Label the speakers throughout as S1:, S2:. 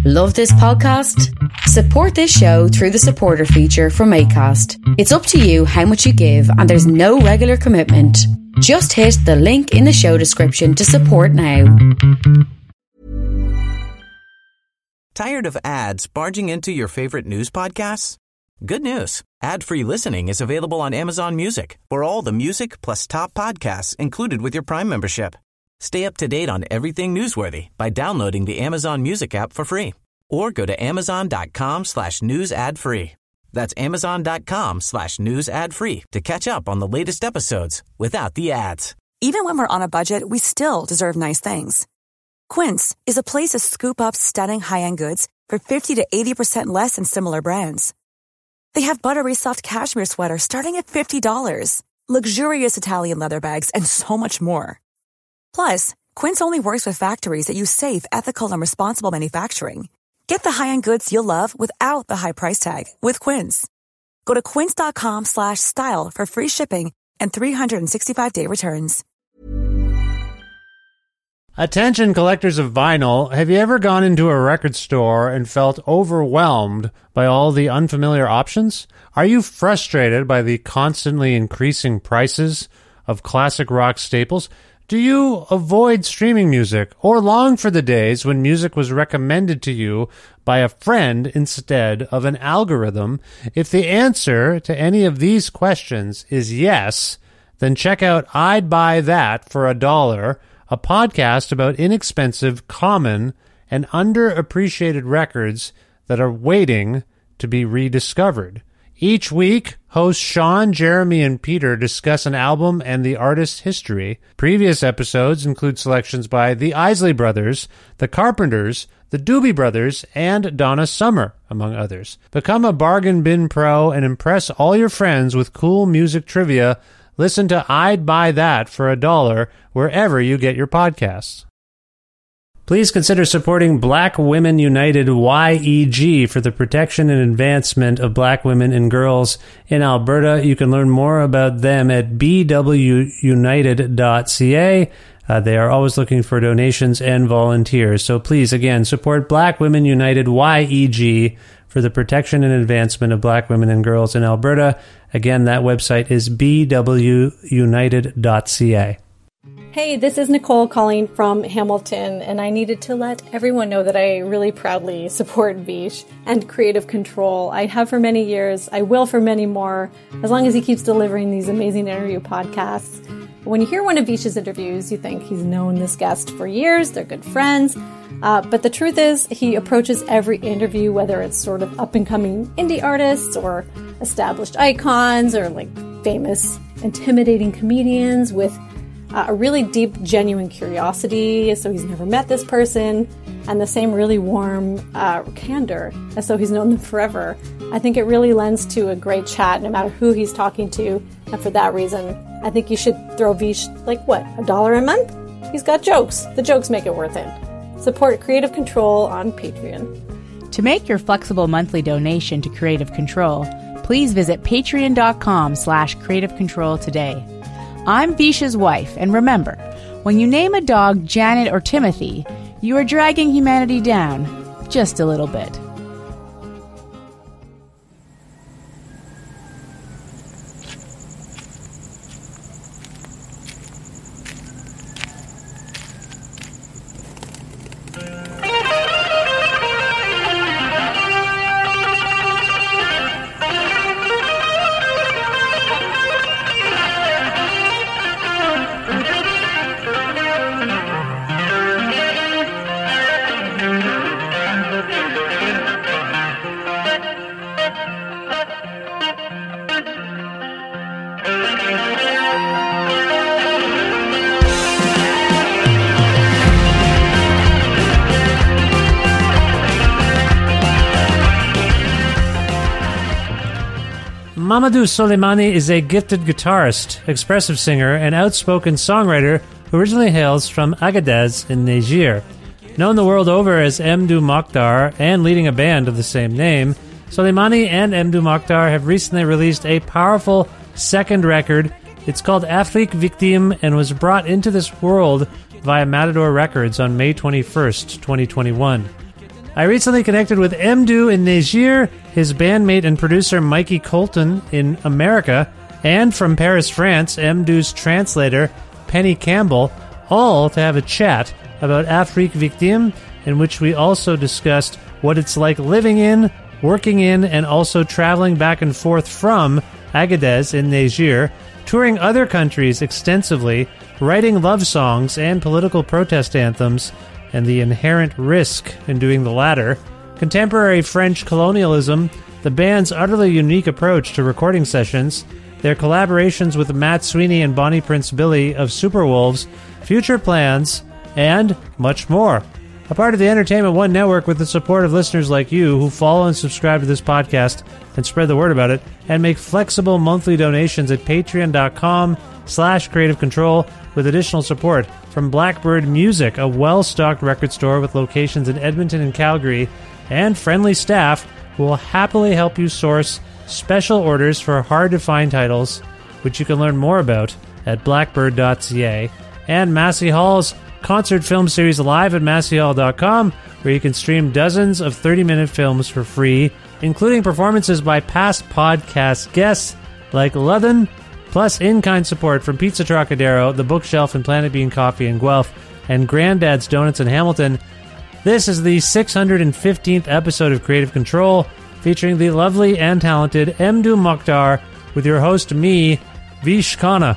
S1: Love this podcast? Support this show through the supporter feature from Acast. It's up to you how much you give, and there's no regular commitment. Just hit the link in the show description to support now.
S2: Tired of ads barging into your favorite news podcasts? Good news. Ad-free listening is available on Amazon Music for all the music plus top podcasts included with your Prime membership. Stay up to date on everything newsworthy by downloading the Amazon Music app for free or go to amazon.com/news ad free. That's amazon.com/news ad free to catch up on the latest episodes without the ads.
S3: Even when we're on a budget, we still deserve nice things. Quince is a place to scoop up stunning high-end goods for 50 to 80% less than similar brands. They have buttery soft cashmere sweaters starting at $50, luxurious Italian leather bags, and so much more. Plus, Quince only works with factories that use safe, ethical, and responsible manufacturing. Get the high-end goods you'll love without the high price tag with Quince. Go to quince.com/style for free shipping and 365-day returns.
S4: Attention collectors of vinyl, have you ever gone into a record store and felt overwhelmed by all the unfamiliar options? Are you frustrated by the constantly increasing prices of classic rock staples? Do you avoid streaming music or long for the days when music was recommended to you by a friend instead of an algorithm? If the answer to any of these questions is yes, then check out I'd Buy That for $1, a podcast about inexpensive, common, and underappreciated records that are waiting to be rediscovered. Each week, hosts Sean, Jeremy, and Peter discuss an album and the artist's history. Previous episodes include selections by the Isley Brothers, the Carpenters, the Doobie Brothers, and Donna Summer, among others. Become a bargain bin pro and impress all your friends with cool music trivia. Listen to I'd Buy That for $1 wherever you get your podcasts. Please consider supporting Black Women United YEG for the protection and advancement of black women and girls in Alberta. You can learn more about them at bwunited.ca. They are always looking for donations and volunteers. So please, again, support Black Women United YEG for the protection and advancement of black women and girls in Alberta. Again, that website is bwunited.ca.
S5: Hey, this is Nicole calling from Hamilton, and I needed to let everyone know that I really proudly support Vish and Creative Control. I have for many years, I will for many more, as long as he keeps delivering these amazing interview podcasts. When you hear one of Vish's interviews, you think he's known this guest for years, they're good friends, but the truth is he approaches every interview, whether it's sort of up-and-coming indie artists or established icons or like famous, intimidating comedians with a really deep, genuine curiosity, so he's never met this person, and the same really warm candor, as so he's known them forever. I think it really lends to a great chat, no matter who he's talking to, and for that reason, I think you should throw Vish, $1 a month? He's got jokes. The jokes make it worth it. Support Creative Control on Patreon.
S6: To make your flexible monthly donation to Creative Control, please visit patreon.com/Creative Control today. I'm Vish's wife, and remember, when you name a dog Janet or Timothy, you are dragging humanity down just a little bit.
S4: Mamadou Soleimani is a gifted guitarist, expressive singer, and outspoken songwriter who originally hails from Agadez in Niger. Known the world over as Mdou Moctar and leading a band of the same name, Soleimani and Mdou Moctar have recently released a powerful second record. It's called Afrique Victime and was brought into this world via Matador Records on May 21st, 2021. I recently connected with Mdou in Niger, his bandmate and producer Mikey Colton in America, and from Paris, France, Mdou's translator Penny Campbell, all to have a chat about Afrique Victime, in which we also discussed what it's like living in, working in, and also traveling back and forth from Agadez in Niger, touring other countries extensively, writing love songs and political protest anthems, and the inherent risk in doing the latter, contemporary French colonialism, the band's utterly unique approach to recording sessions, their collaborations with Matt Sweeney and Bonnie Prince Billy of Superwolves, future plans, and much more. A part of the Entertainment One Network with the support of listeners like you who follow and subscribe to this podcast and spread the word about it, and make flexible monthly donations at patreon.com/Creative Control with additional support from Blackbird Music, a well-stocked record store with locations in Edmonton and Calgary, and friendly staff who will happily help you source special orders for hard-to-find titles, which you can learn more about at blackbird.ca, and Massey Hall's concert film series live at masseyhall.com, where you can stream dozens of 30-minute films for free, including performances by past podcast guests like Luthen, plus in-kind support from Pizza Trocadero, The Bookshelf and Planet Bean Coffee in Guelph, and Granddad's Donuts in Hamilton. This is the 615th episode of Creative Control, featuring the lovely and talented Mdou Moctar, with your host, me, Vish Khanna.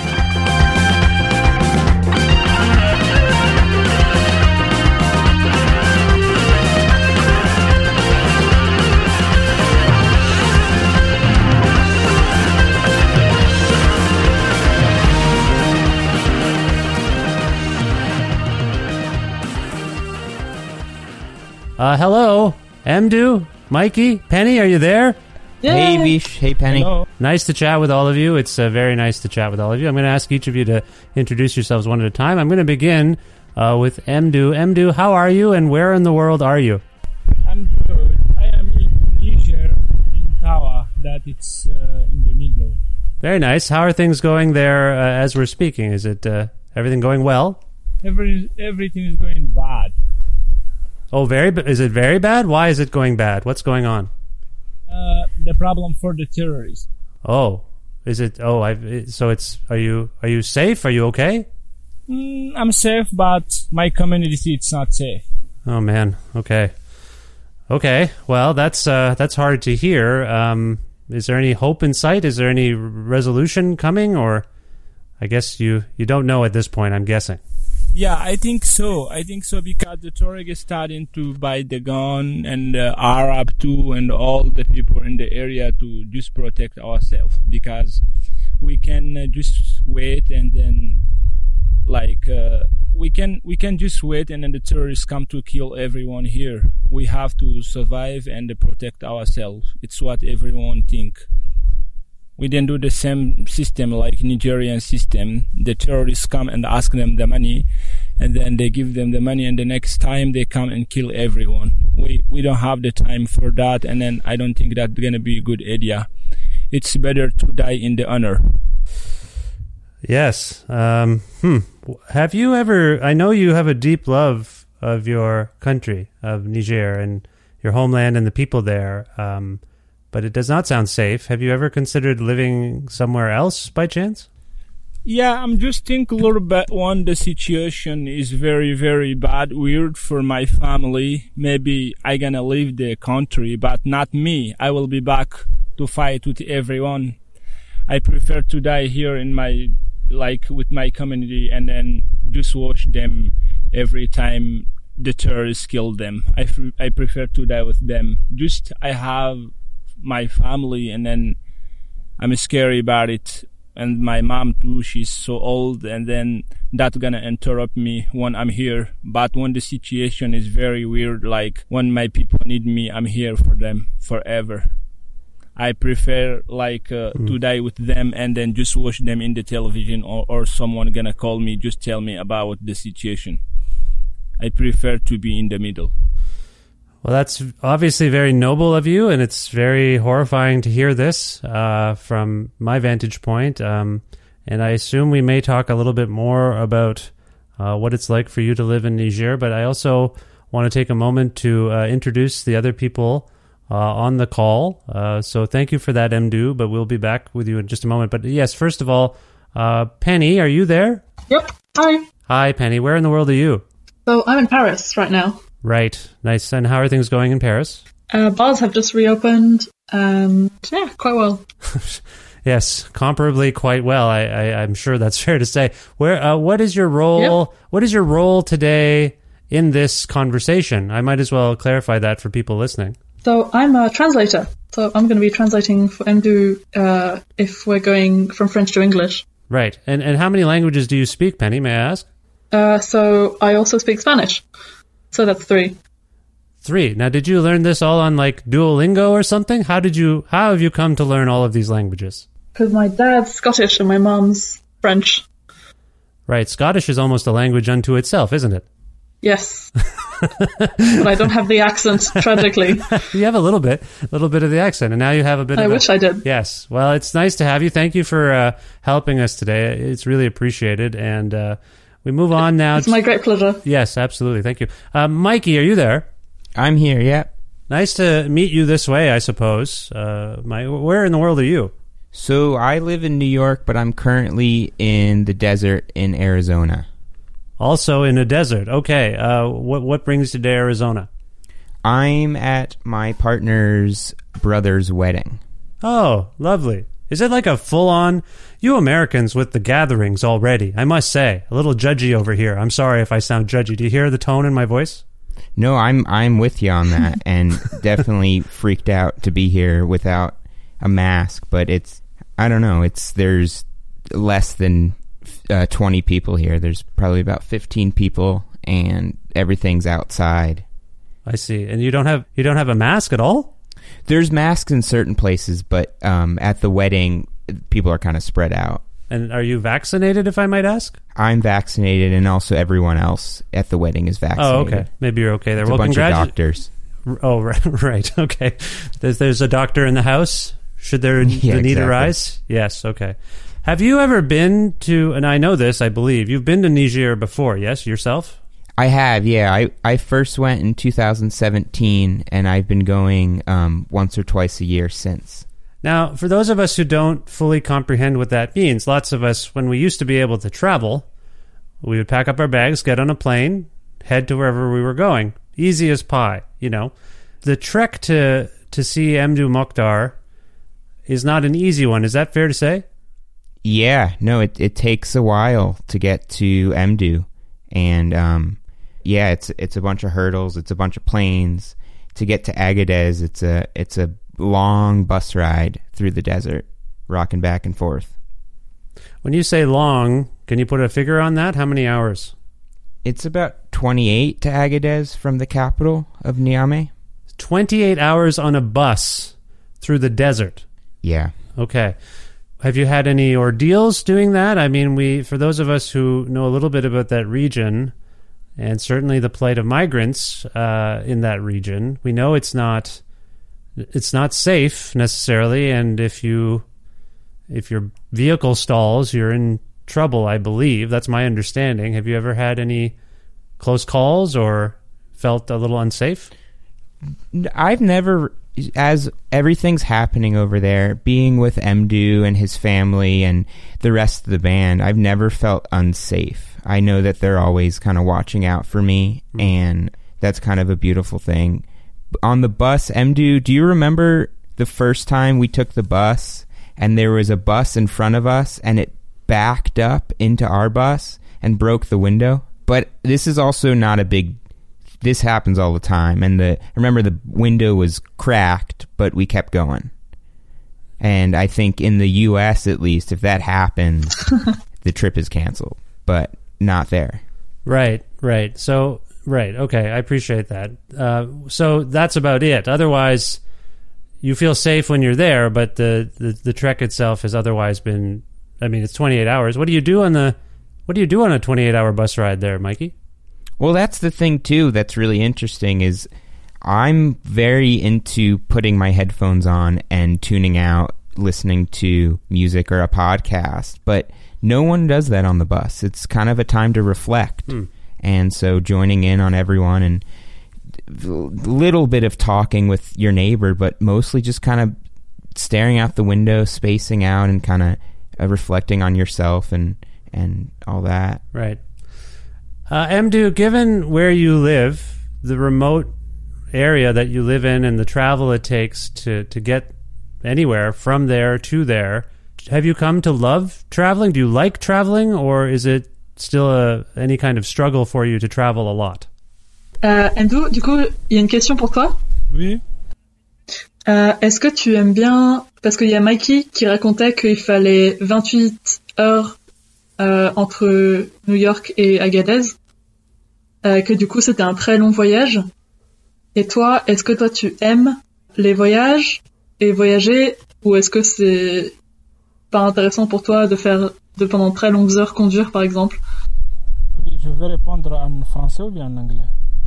S4: Hello, Mdou, Mikey, Penny, are you there?
S7: Yeah. Hey, Vish. Hey, Penny.
S8: Hello.
S4: Nice to chat with all of you. It's very nice to chat with all of you. I'm going to ask each of you to introduce yourselves one at a time. I'm going to begin with Mdou. Mdou, how are you, and where in the world are you?
S8: I'm good. I am in Niger, in Tawa, that it's in the middle.
S4: Very nice. How are things going there as we're speaking? Is it everything going well?
S8: Everything is going bad.
S4: Oh, is it very bad? Why is it going bad? What's going on?
S8: The problem for the terrorists.
S4: Oh, is it? Oh, so it's. Are you safe? Are you okay?
S8: I'm safe, but my community it's not safe.
S4: Oh man. Okay. Well, that's hard to hear. Is there any hope in sight? Is there any resolution coming? Or I guess you don't know at this point, I'm guessing.
S8: Yeah, I think so because the Tuareg is starting to buy the gun, and Arab too, and all the people in the area to just protect ourselves, because we can just wait and then we can just wait and then the terrorists come to kill everyone here. We have to survive and protect ourselves. It's what everyone think. We then do the same system like Nigerian system. The terrorists come and ask them the money, and then they give them the money, and the next time they come and kill everyone. We don't have the time for that, and then I don't think that's gonna be a good idea. It's better to die in the honor.
S4: Yes. Have you ever? I know you have a deep love of your country, of Niger, and your homeland and the people there. But it does not sound safe. Have you ever considered living somewhere else by chance?
S8: Yeah, I'm just thinking a little bit. One, the situation is very, very bad, weird for my family. Maybe I gonna leave the country, but not me. I will be back to fight with everyone. I prefer to die here in my, with my community, and then just watch them every time the terrorists kill them. I prefer to die with them. Just, I have my family, and then I'm scary about it, and my mom too, she's so old, and then that's gonna interrupt me when I'm here. But when the situation is very weird, like when my people need me, I'm here for them forever. I prefer to die with them and then just watch them in the television, or someone gonna call me, just tell me about the situation. I prefer to be in the middle.
S4: Well, that's obviously very noble of you, and it's very horrifying to hear this from my vantage point. And I assume we may talk a little bit more about what it's like for you to live in Niger, but I also want to take a moment to introduce the other people on the call. So thank you for that, Mdu, but we'll be back with you in just a moment. But yes, first of all, Penny, are you there?
S9: Yep. Hi.
S4: Hi, Penny. Where in the world are you?
S9: So I'm in Paris right now.
S4: Right. Nice. And how are things going in Paris?
S9: Bars have just reopened, and yeah, quite well.
S4: Yes, comparably quite well. I'm sure that's fair to say. What is your role?
S9: Yep.
S4: What is your role today in this conversation? I might as well clarify that for people listening.
S9: So I'm a translator. So I'm going to be translating for Mdu if we're going from French to English.
S4: Right. And how many languages do you speak, Penny, may I ask?
S9: So I also speak Spanish. So that's 3.
S4: 3. Now, did you learn this all on like Duolingo or something? How have you come to learn all of these languages?
S9: Because my dad's Scottish and my mom's French.
S4: Right. Scottish is almost a language unto itself, isn't it?
S9: Yes. But I don't have the accent, tragically.
S4: You have a little bit of the accent, and now you have a bit
S9: I wish I did.
S4: Yes. Well, it's nice to have you. Thank you for helping us today. It's really appreciated. And we move on now.
S9: It's my great pleasure.
S4: Yes, absolutely. Thank you. Mikey, are you there?
S7: I'm here, yep.
S4: Nice to meet you this way, I suppose. Where in the world are you?
S7: So I live in New York, but I'm currently in the desert in Arizona.
S4: Also in a desert. Okay. What brings you to Arizona?
S7: I'm at my partner's brother's wedding.
S4: Oh, lovely. Is it like a full-on... You Americans with the gatherings already, I must say. A little judgy over here. I'm sorry if I sound judgy. Do you hear the tone in my voice?
S7: No, I'm with you on that, and definitely freaked out to be here without a mask. But I don't know. There's less than 20 people here. There's probably about 15 people, and everything's outside.
S4: I see. And you don't have a mask at all?
S7: There's masks in certain places, but at the wedding, people are kind of spread out.
S4: And are you vaccinated, if I might ask?
S7: I'm vaccinated, and also everyone else at the wedding is vaccinated.
S4: Oh, okay. Maybe you're okay there.
S7: It's a bunch of doctors.
S4: Oh, right. Okay. There's a doctor in the house? Should the need arise? Yes, okay. Have you ever been to, and I know this, I believe, you've been to Niger before, yes, yourself?
S7: I have, yeah. I first went in 2017, and I've been going once or twice a year since.
S4: Now, for those of us who don't fully comprehend what that means, lots of us, when we used to be able to travel, we would pack up our bags, get on a plane, head to wherever we were going. Easy as pie, you know. The trek to see Mdu Mokhtar is not an easy one. Is that fair to say?
S7: Yeah, no, it takes a while to get to Mdu. And, yeah, it's a bunch of hurdles. It's a bunch of planes. To get to Agadez, it's a long bus ride through the desert, rocking back and forth.
S4: When you say long, can you put a figure on that? How many hours?
S7: It's about 28 to Agadez from the capital of Niamey.
S4: 28 hours on a bus through the desert.
S7: Yeah.
S4: Okay. Have you had any ordeals doing that? I mean, for those of us who know a little bit about that region, and certainly the plight of migrants in that region, we know it's not safe necessarily, and if your vehicle stalls, you're in trouble, I believe. That's my understanding. Have you ever had any close calls or felt a little unsafe?
S7: I've never, as everything's happening over there, being with Mdu and his family and the rest of the band, I've never felt unsafe. I know that they're always kind of watching out for me, and that's kind of a beautiful thing. On the bus, Mdu, do you remember the first time we took the bus and there was a bus in front of us and it backed up into our bus and broke the window? But this is also not a big... This happens all the time. And I remember the window was cracked, but we kept going. And I think in the U.S., at least, if that happens, the trip is canceled. But not there. Right.
S4: So... Right. Okay. I appreciate that. So that's about it. Otherwise, you feel safe when you're there, but the trek itself has otherwise been. I mean, it's 28 hours. What do you do on a 28-hour bus ride there, Mikey?
S7: Well, that's the thing too. That's really interesting. Is I'm very into putting my headphones on and tuning out, listening to music or a podcast, but no one does that on the bus. It's kind of a time to reflect. And so joining in on everyone and, little bit of talking with your neighbor, but mostly just kind of staring out the window, spacing out, and kind of reflecting on yourself and all that.
S4: Right. Mdu, given where you live, the remote area that you live in and the travel it takes to get anywhere from there to there, have you come to love traveling? Do you like traveling, or is it still any kind of struggle for you to travel a lot?
S9: Mdu, du coup, il y a une question pour toi.
S8: Oui.
S9: Est-ce que tu aimes bien... Parce qu'il y a Mikey qui racontait qu'il fallait 28 heures entre New York et Agadez, que du coup c'était un très long voyage. Et toi, est-ce que toi tu aimes les voyages et voyager, ou est-ce que c'est pas intéressant pour toi de faire pendant très longues heures conduire par exemple?
S8: Oui, je vais répondre en français ou bien en anglais?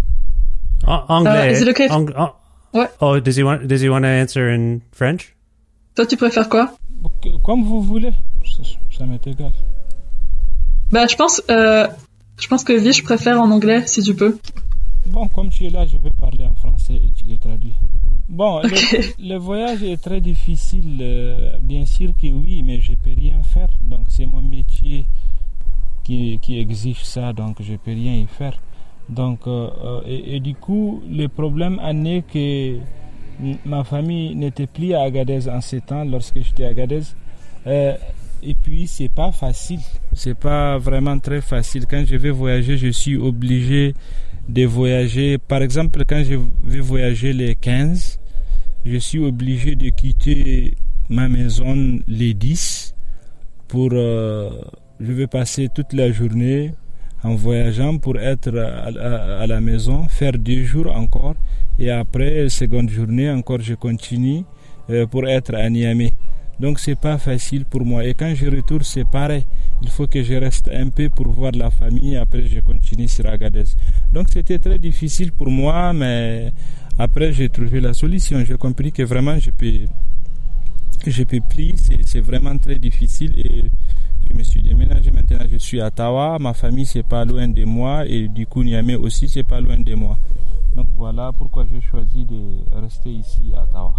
S4: Anglais.
S9: Is it okay? Ouais.
S4: Oh, does he want to answer in French?
S9: Toi tu préfères quoi?
S8: Comme vous voulez, ça m'est égal.
S9: Bah je pense que Vish préfère en anglais si tu peux.
S8: Bon, comme tu es là, je vais parler en français et tu les traduis. Bon, okay. Le voyage est très difficile, bien sûr que oui, mais je peux rien faire. Donc c'est mon métier qui exige ça, donc je peux rien y faire. Donc et du coup, le problème en est que ma famille n'était plus à Agadez en ces temps lorsque j'étais à Agadez. Et puis c'est pas facile, c'est pas vraiment très facile. Quand je vais voyager, je suis obligé de voyager. Par exemple, quand je vais voyager les 15, je suis obligé de quitter ma maison les 10 pour je vais passer toute la journée en voyageant pour être à la maison, faire 2 jours encore, et après seconde journée encore je continue pour être à Niamey. Donc c'est pas facile pour moi, et quand je retourne c'est pareil, il faut que je reste un peu pour voir la famille, après je continue sur Agadez. Donc c'était très difficile pour moi, mais après j'ai trouvé la solution. J'ai compris que vraiment je peux plus, c'est vraiment très difficile, et je me suis déménagé. Maintenant je suis à Tawa, ma famille c'est pas loin de moi, et du coup Niamey aussi c'est pas loin de moi. Donc voilà pourquoi j'ai choisi de rester ici à Tawa.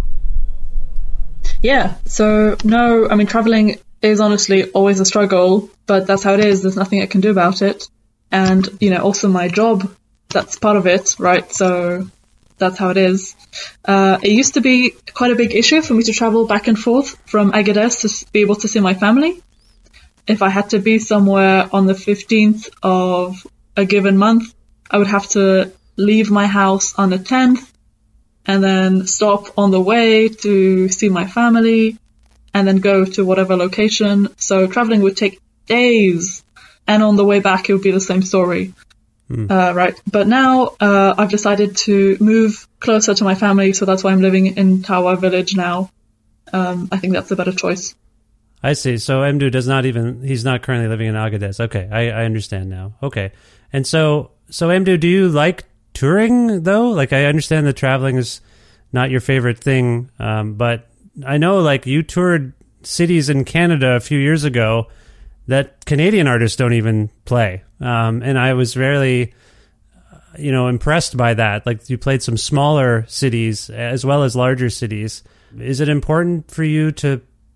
S9: Yeah, so no, I mean, traveling is honestly always a struggle, but that's how it is. There's nothing I can do about it. And, you know, also my job, that's part of it, right? So that's how it is. It used to be quite a big issue for me to travel back and forth from Agadez to be able to see my family. If I had to be somewhere on the 15th of a given month, I would have to leave my house on the 10th, and then stop on the way to see my family, and then go to whatever location. So traveling would take days, and on the way back it would be the same story. Right. But now I've decided to move closer to my family, so that's why I'm living in Tawa village now. I think that's a better choice.
S4: I see. So Mdu he's not currently living in Agadez. Okay, I understand now. Okay. And so Mdu, do you like touring though? Like, I understand that traveling is not your favorite thing, but I know like you toured cities in Canada a few years ago that Canadian artists don't even play, and I was really impressed by that. Like, you played some smaller cities as well as larger cities. Is it important for you to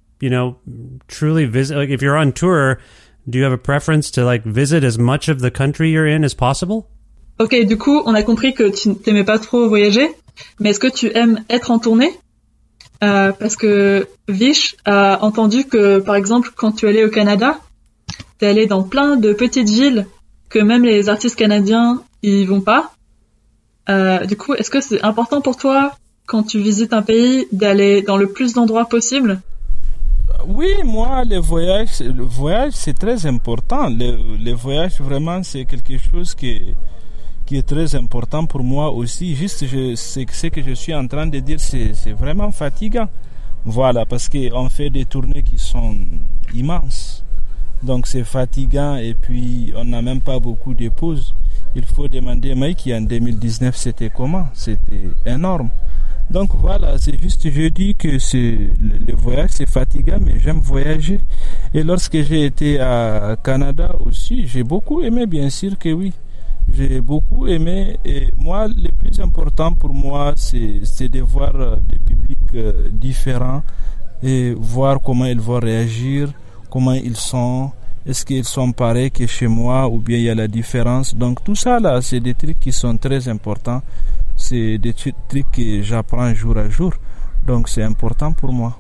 S4: truly visit? Like, if you're on tour, do you have a preference to like visit as much of the country you're in as possible?
S9: Ok, du coup, on a compris que tu t'aimais pas trop voyager, mais est-ce que tu aimes être en tournée? Parce que Vish a entendu que, par exemple, quand tu allais au Canada, t'es allé dans plein de petites villes que même les artistes canadiens y vont pas. Du coup, est-ce que c'est important pour toi, quand tu visites un pays, d'aller dans le plus d'endroits possible?
S8: Oui, moi, le voyage c'est très important. Le voyage, vraiment, c'est quelque chose qui est très important pour moi aussi. Juste, ce que je suis en train de dire, c'est vraiment fatigant. Voilà, parce qu'on fait des tournées qui sont immenses. Donc c'est fatigant, et puis on n'a même pas beaucoup de pauses. Il faut demander à Mike, en 2019, c'était comment? C'était énorme. Donc voilà, c'est juste, je dis que le voyage c'est fatigant, mais j'aime voyager. Et lorsque j'ai été à Canada aussi, j'ai beaucoup aimé, bien sûr que oui. J'ai beaucoup aimé. Et moi, le plus important pour moi, c'est de voir des publics différents et voir comment ils vont réagir, comment ils sont. Est-ce qu'ils sont pareils que chez moi ou bien il y a la différence? Donc tout ça là, c'est des trucs qui sont très importants. C'est des trucs que j'apprends jour à jour. Donc c'est important pour moi.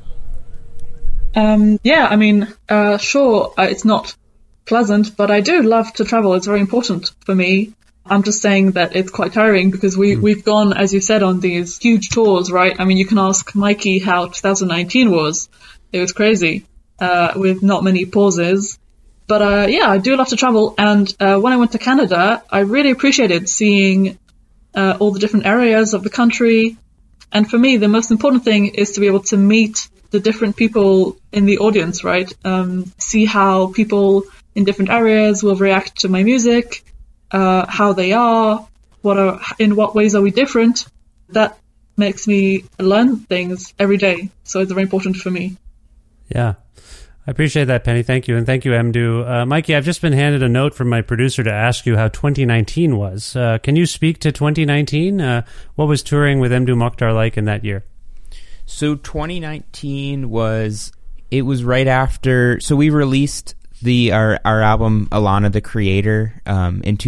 S9: Yeah, I mean, sure, it's not pleasant, but I do love to travel. It's very important for me. I'm just saying that it's quite tiring because we've gone, as you said, on these huge tours, right? I mean, you can ask Mikey how 2019 was. It was crazy, with not many pauses. But yeah, I do love to travel. And when I went to Canada, I really appreciated seeing all the different areas of the country. And for me, the most important thing is to be able to meet the different people in the audience, right? See how people in different areas will react to my music, how they are, in what ways are we different. That makes me learn things every day. So it's very important for me.
S4: Yeah. I appreciate that, Penny. Thank you. And thank you, Mdu. Mikey, I've just been handed a note from my producer to ask you how 2019 was. Can you speak to 2019? What was touring with Mdu Mokhtar like in that year?
S7: So 2019 was right after, so we released our album Alana the Creator in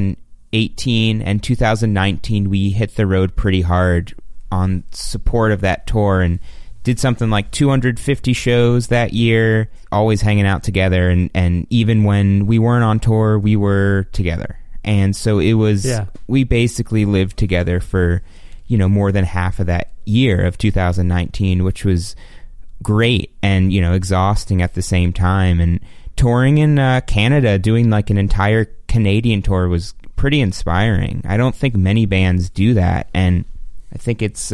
S7: 2018, and 2019 we hit the road pretty hard on support of that tour and did something like 250 shows that year, always hanging out together, and even when we weren't on tour, we were together. And so it was, we basically lived together for, more than half of that year of 2019, which was great and, exhausting at the same time. And touring in Canada, doing like an entire Canadian tour was pretty inspiring. I don't think many bands do that, and I think it's,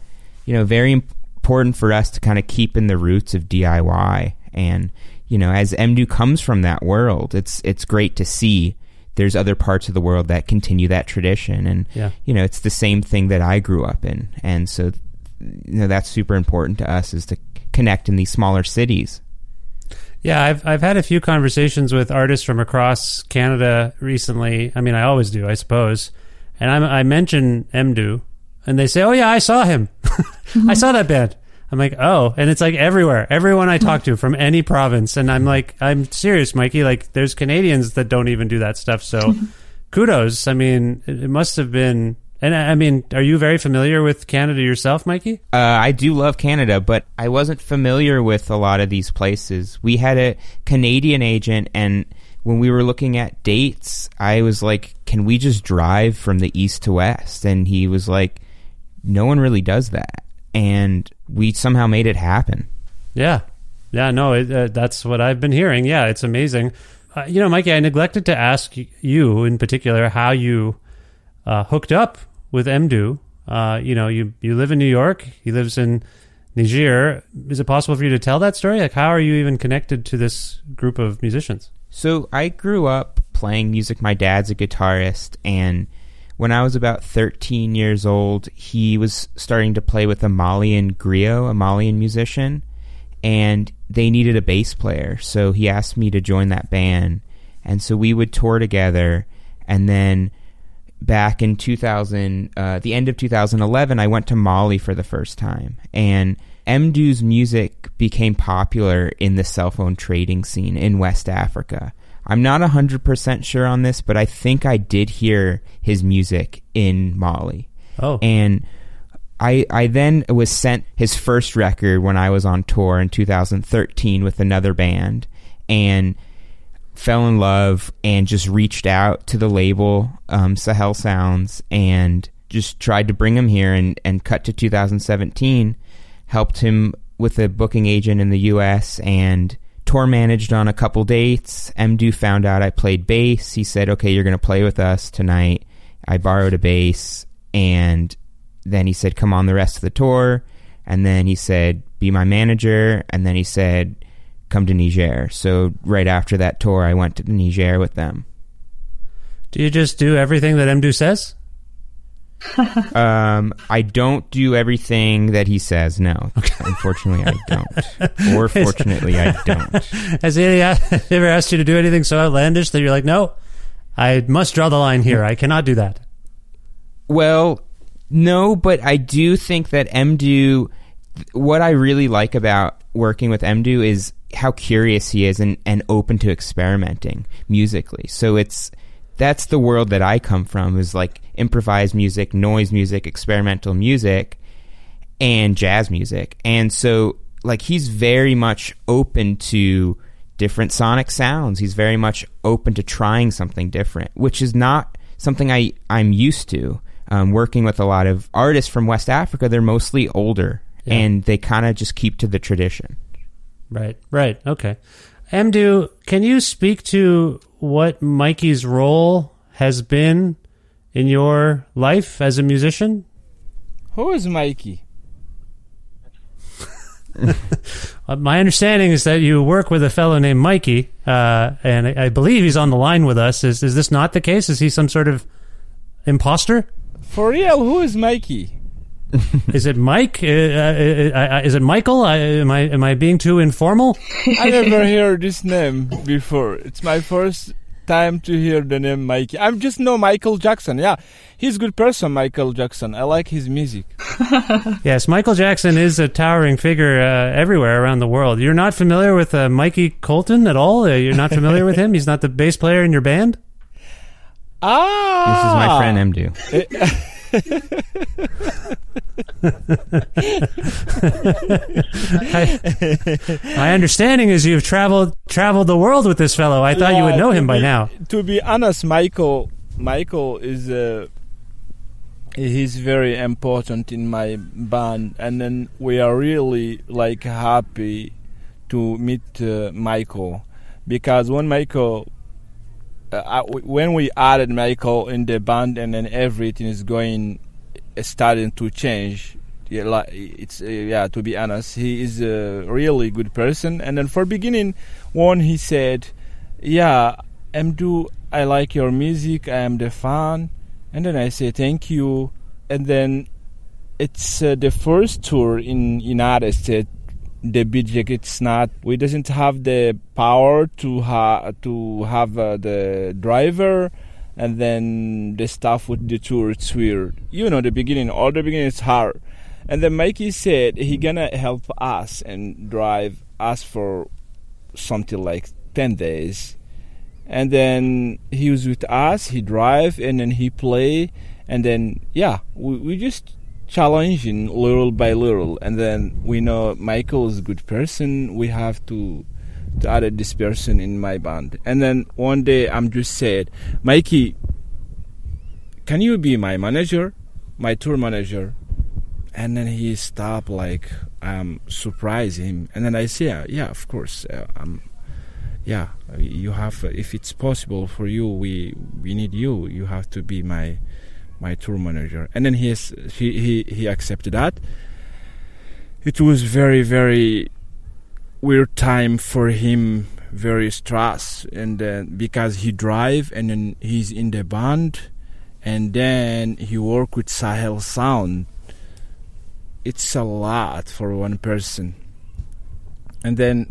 S7: very important for us to kind of keep in the roots of DIY. And as Mdu comes from that world, it's great to see there's other parts of the world that continue that tradition, and it's the same thing that I grew up in, and so that's super important to us, is to connect in these smaller cities.
S4: Yeah, I've had a few conversations with artists from across Canada recently. I mean, I always do, I suppose, and I mention Mdu, and they say, "Oh yeah, I saw him. I saw that band." I'm like, "Oh," and it's like everywhere. Everyone I talk to from any province, and I'm like, "I'm serious, Mikey. Like, there's Canadians that don't even do that stuff." So, kudos. I mean, it must have been. And I mean, are you very familiar with Canada yourself, Mikey?
S7: I do love Canada, but I wasn't familiar with a lot of these places. We had a Canadian agent, and when we were looking at dates, I was like, "Can we just drive from the east to west?" And he was like, "No one really does that." And we somehow made it happen. Yeah, no, that's what I've been hearing. Yeah, it's amazing. Mikey, I neglected to ask you in particular how you hooked up with Mdu. You live in New York. He lives in Niger. Is it possible for you to tell that story? Like, how are you even connected to this group of musicians? So I grew up playing music. My dad's a guitarist, and when I was about 13 years old, he was starting to play with a Malian griot, a Malian musician, and they needed a bass player. So he asked me to join that band, and so we would tour together. And then back in the end of 2011, I went to Mali for the first time, and Mdu's music became popular in the cell phone trading scene in West Africa. I'm not 100% sure on this, but I think I did hear his music in Mali. Oh. And I then was sent his first record when I was on tour in 2013 with another band, and fell in love and just reached out to the label, Sahel Sounds, and just tried to bring him here, and cut to 2017, helped him with a booking agent in the U.S., and tour managed on a couple dates. Mdu found out I played bass. He said, "Okay, you're going to play with us tonight." I borrowed a bass, and then he said, "Come on the rest of the tour." And then he said, "Be my manager." And then he said, "Come to Niger." So right after that tour, I went to Niger with them. Do you just do everything that Mdu says? I don't do everything that he says, no. Okay. Unfortunately, I don't. Or fortunately, I don't. Has he ever asked you to do anything so outlandish that you're like, "No,
S4: I must draw the line here. I cannot do that.
S7: Well, no, but I do think that Mdou, what I really like about working with Mdou is how curious he is and open to experimenting musically. So that's the world that I come from, is like improvised music, noise music, experimental music, and jazz music. And so like he's very much open to different sonic sounds. He's very much open to trying something different, which is not something I'm used to. Working with a lot of artists from West Africa, they're mostly older, and they kind of just keep to the tradition.
S4: Right. Okay. Mdou, can you speak to what Mikey's role has been in your life as a musician?
S8: Who is Mikey?
S4: My understanding is that you work with a fellow named Mikey, and I believe he's on the line with us. Is this not the case? Is he some sort of imposter?
S8: For real, who is Mikey?
S4: Is it Mike? Is it Michael? Am I being too informal?
S8: I never heard this name before. It's my first time to hear the name Mikey. I just know Michael Jackson. Yeah, he's a good person, Michael Jackson. I like his music.
S4: Yes, Michael Jackson is a towering figure everywhere around the world. You're not familiar with Mikey Colton at all? You're not familiar with him? He's not the bass player in your band?
S7: This is my friend Mdou.
S4: My understanding is you've traveled the world with this fellow. I thought you would know him by now.
S8: To be honest, Michael is he's very important in my band, and then we are really like happy to meet Michael, because when we added Michael in the band, and then everything is starting to change. To be honest, he is a really good person. And then for beginning, when he said, "Yeah, Mdou, I like your music. I am the fan," and then I say thank you. And then it's the first tour in United States. The budget, we doesn't have the power to have the driver, and then the stuff with the tour, it's weird. The beginning is hard. And then Mikey said he gonna help us and drive us for something like 10 days. And then he was with us, he drive, and then he play, and then we just challenging little by little, and then we know Michael is a good person. We have to add this person in my band. And then one day I'm just said, "Mikey, can you be my manager, my tour manager?" And then he stopped, like surprise him. And then I say, "Yeah, of course. You have. If it's possible for you, we need you. You have to be my tour manager." And then he accepted that. It was very, very weird time for him, very stress, and because he drive, and then he's in the band, and then he work with Sahel Sound. It's a lot for one person. And then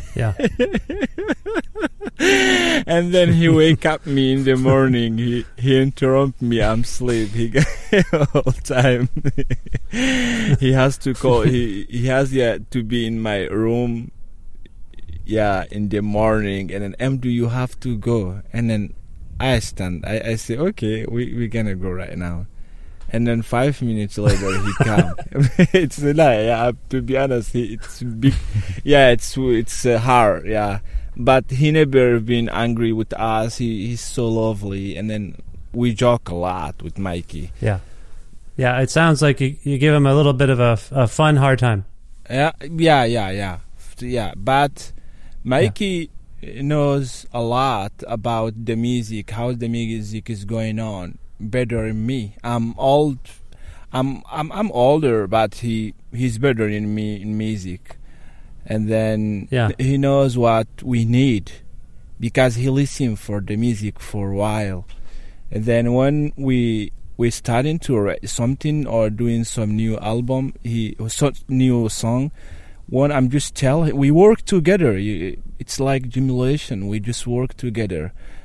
S8: and then he wake up me in the morning. He interrupt me. I'm asleep. He got all time. He has to call. He has to be in my room. In the morning. And then Mdou, you have to go. And then I stand. I say, okay, we're gonna go right now. And then 5 minutes later he come. It's a lie. To be honest, it's big. It's hard. But he never been angry with us. He's so lovely, and then we joke a lot with Mikey.
S4: Yeah. It sounds like you give him a little bit of a fun, hard time.
S8: Yeah. But Mikey knows a lot about the music, how the music is going on, better than me. I'm old. I'm older, but he's better than me in music. And then he knows what we need, because he listened for the music for a while. And then when we starting to write something or doing some new album, new song, when I'm just telling, we work together. It's like simulation. We just work together.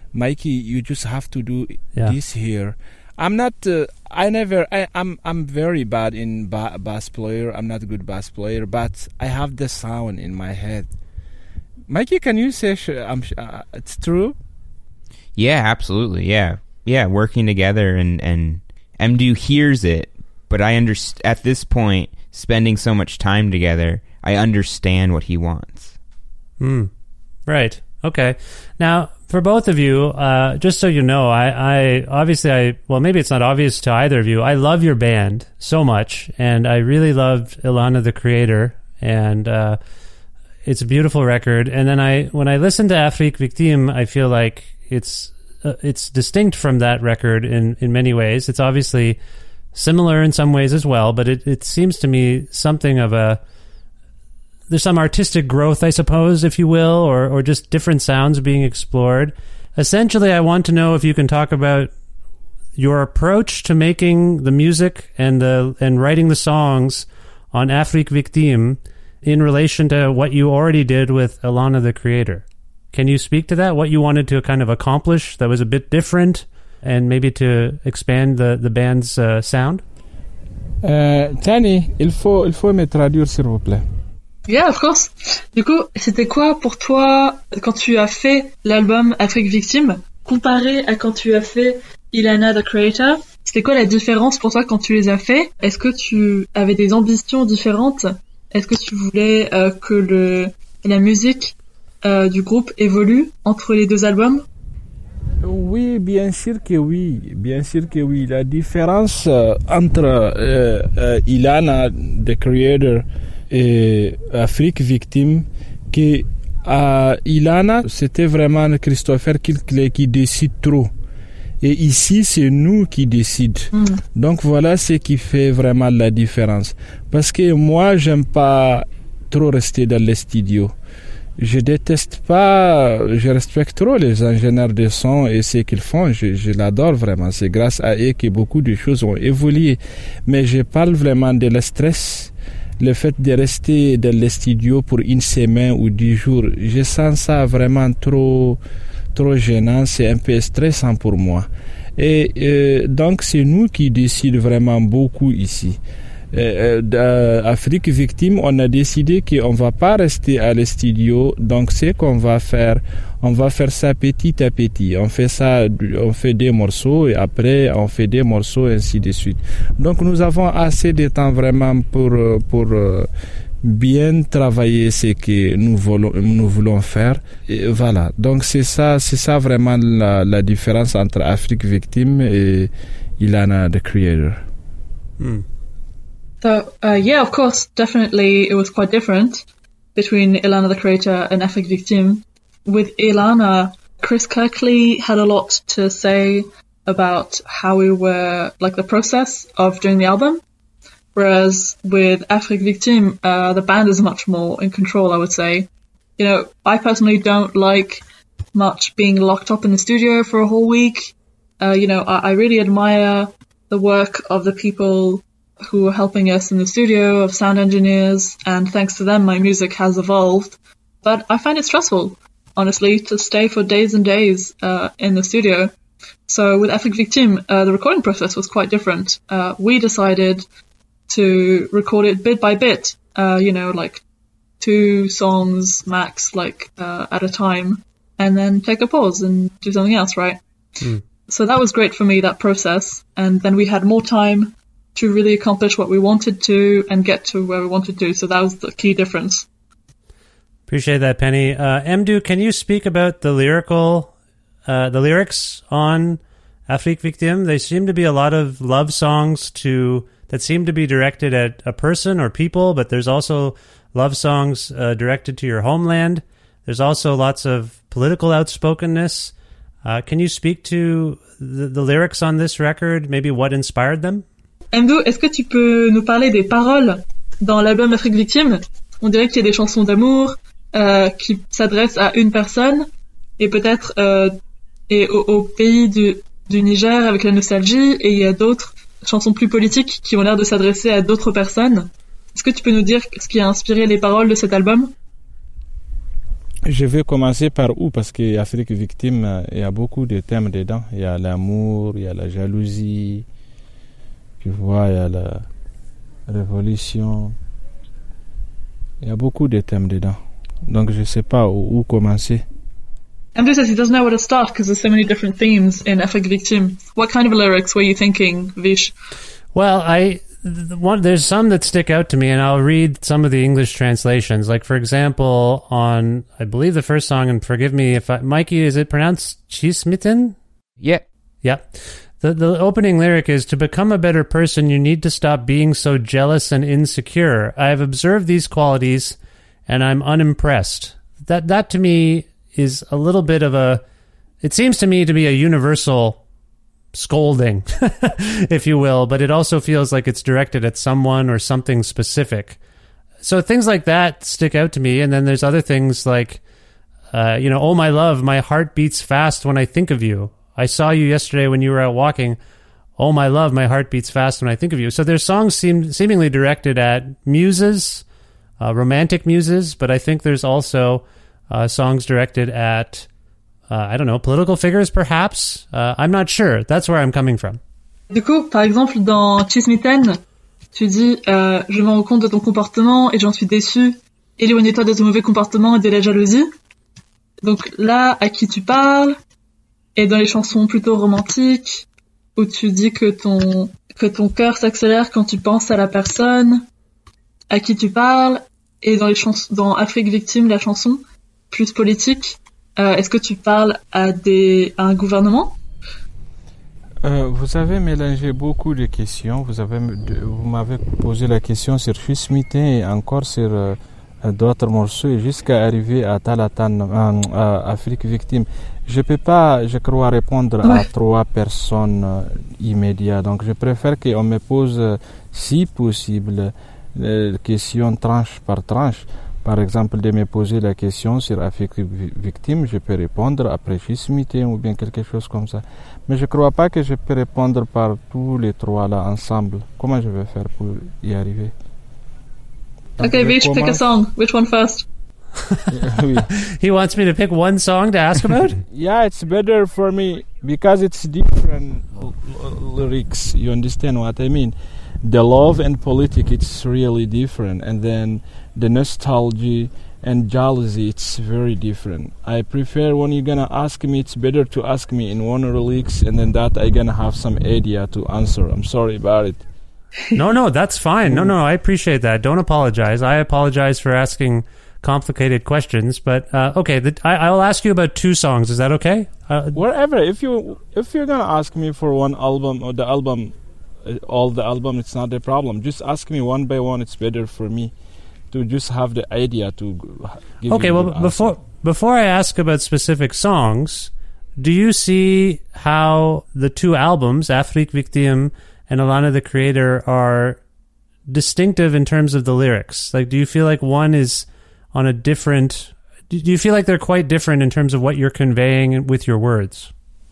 S8: Mikey, you just have to do this here. I'm not. I'm very bad in bass player. I'm not a good bass player, but I have the sound in my head. Mikey, can you say it's true?
S7: Yeah, absolutely. Yeah. Working together and Mdu hears it, but I understand at this point, spending so much time together, I understand what he wants.
S4: Right. Okay. Now, for both of you, just so you know, I obviously, well, maybe it's not obvious to either of you. I love your band so much, and I really loved Ilana the Creator, and it's a beautiful record. And then when I listen to Afrique Victime, I feel like it's distinct from that record in many ways. It's obviously similar in some ways as well, but it seems to me something of there's some artistic growth, I suppose, if you will, or just different sounds being explored. Essentially, I want to know if you can talk about your approach to making the music and writing the songs on Afrique Victime in relation to what you already did with Ilana the Creator. Can you speak to that? What you wanted to kind of accomplish that was a bit different, and maybe to expand the band's sound?
S8: Tani, il faut me traduire, s'il vous plaît.
S9: Yeah, of course. Du coup, c'était quoi pour toi quand tu as fait l'album Afrique Victime comparé à quand tu as fait Ilana the Creator? C'était quoi la différence pour toi quand tu les as fait? Est-ce que tu avais des ambitions différentes? Est-ce que tu voulais que la musique du groupe évolue entre les deux albums?
S8: Oui, bien sûr que oui. La différence entre Ilana the Creator et Afrique Victime, que Ilana, c'était vraiment Christopher Kilkley qui décide trop. Et ici, c'est nous qui décidons. Donc voilà ce qui fait vraiment la différence. Parce que moi, j'aime pas trop rester dans les studios. Je déteste pas, je respecte trop les ingénieurs de son et ce qu'ils font. Je l'adore vraiment. C'est grâce à eux que beaucoup de choses ont évolué. Mais je parle vraiment de le stress. Le fait de rester dans les studios pour une semaine ou 10 jours, je sens ça vraiment trop gênant, c'est un peu stressant pour moi. Et donc c'est nous qui décidons vraiment beaucoup ici. Afrique Victime, on a décidé qu'on va pas rester à les studios, donc c'est qu'on va faire, on va faire ça petit à petit. On fait des morceaux et après on fait des morceaux ainsi de suite. Donc nous avons assez de temps vraiment pour bien travailler ce que nous voulons faire. Et voilà. Donc c'est ça vraiment la différence entre Afrique Victime et Ilana the Creator.
S9: So, yeah, of course, definitely it was quite different between Ilana the Creator and Afrique Victime. With Ilana, Chris Kirkley had a lot to say about how we were, like the process of doing the album. Whereas with Afrique Victime, the band is much more in control, I would say. You know, I personally don't like much being locked up in the studio for a whole week. You know, I really admire the work of the people who are helping us in the studio, of sound engineers, and thanks to them my music has evolved. But I find it stressful, honestly, to stay for days and days in the studio. So with Afrique Victime, the recording process was quite different. We decided to record it bit by bit, you know, like 2 songs max, like at a time, and then take a pause and do something else, right? So that was great for me, that process. And then we had more time to really accomplish what we wanted to and get to where we wanted to. So that was the key difference.
S4: Appreciate that, Penny. Mdu, can you speak about the lyrics on Afrique Victime? They seem to be a lot of love songs that seem to be directed at a person or people, but there's also love songs directed to your homeland. There's also lots of political outspokenness. Can you speak to the lyrics on this record, maybe what inspired them?
S9: Mdu, est-ce que tu peux nous parler des paroles dans l'album Afrique Victime? On dirait qu'il y a des chansons d'amour qui s'adressent à une personne et peut-être et au pays du Niger avec la nostalgie, et il y a d'autres chansons plus politiques qui ont l'air de s'adresser à d'autres personnes. Est-ce que tu peux nous dire ce qui a inspiré les paroles de cet album?
S8: Je vais commencer par où? Parce qu'Afrique victime, il y a beaucoup de thèmes dedans. Il y a l'amour, il y a la jalousie, tu vois, il y a la révolution. Il y a beaucoup de thèmes dedans. Donc je ne sais pas où commencer.
S9: Mdu says he doesn't know where to start because there's so many different themes in Afrique victime. What kind of lyrics were you thinking, Vish?
S4: Well, there's some that stick out to me, and I'll read some of the English translations. Like, for example, on, I believe the first song, and forgive me if Mikey, is it pronounced Chismitten?
S7: Yeah.
S4: Yeah. The opening lyric is, to become a better person, you need to stop being so jealous and insecure. I have observed these qualities, and I'm unimpressed. That to me is a little bit of it seems to me to be a universal scolding, if you will, but it also feels like it's directed at someone or something specific. So things like that stick out to me. And then there's other things like, oh, my love, my heart beats fast when I think of you. I saw you yesterday when you were out walking. Oh, my love, my heart beats fast when I think of you. So there's songs seemingly directed at muses, romantic muses, but I think there's also songs directed at, political figures, perhaps. I'm not sure. That's where I'm coming from.
S9: Du coup, par exemple, dans Chismitten, tu dis je me rends compte de ton comportement et j'en suis déçu. Éloigne-toi de ton mauvais comportement et de la jalousie. Donc là, à qui tu parles? Et dans les chansons plutôt romantiques, où tu dis que ton cœur s'accélère quand tu penses à la personne à qui tu parles. Et dans Afrique victime, la chanson plus politique, est-ce que tu parles à un gouvernement?
S8: Vous avez mélangé beaucoup de questions. Vous m'avez posé la question sur Chismitten et encore sur d'autres morceaux jusqu'à arriver à Talatan, à Afrique victime. Je peux pas, je crois, répondre à 3 personnes immédiates. Donc je préfère qu'on me pose, si possible, questions tranche par tranche. Par exemple, de me poser la question sur Afrique victime, je peux répondre après Chismitten ou bien quelque chose comme ça. Mais je ne crois pas que je peux répondre par tous les 3 là ensemble. Comment je vais faire pour y arriver?
S9: Okay, Vish, pick a song. Which one first?
S4: He wants me to pick one song to ask about?
S8: Yeah, it's better for me because it's different lyrics. You understand what I mean? The love and politics, it's really different. And then the nostalgia and jealousy, it's very different. I prefer when you're gonna ask me, it's better to ask me in one lyrics, and then that I gonna have some idea to answer. I'm sorry about it.
S4: No, that's fine. No, I appreciate that. Don't apologize. I apologize for asking complicated questions, but okay. I'll ask you about 2 songs. Is that okay?
S8: Wherever. If you're gonna ask me for one album or the album, all the album, it's not a problem. Just ask me one by one. It's better for me to just have the idea to give
S4: okay, well, before I ask about specific songs, do you see how the 2 albums, Afrique Victime and Alana the Creator, are distinctive in terms of the lyrics? Like, do you feel like one is on a different... Do you feel like they're quite different in terms of what you're conveying with your words?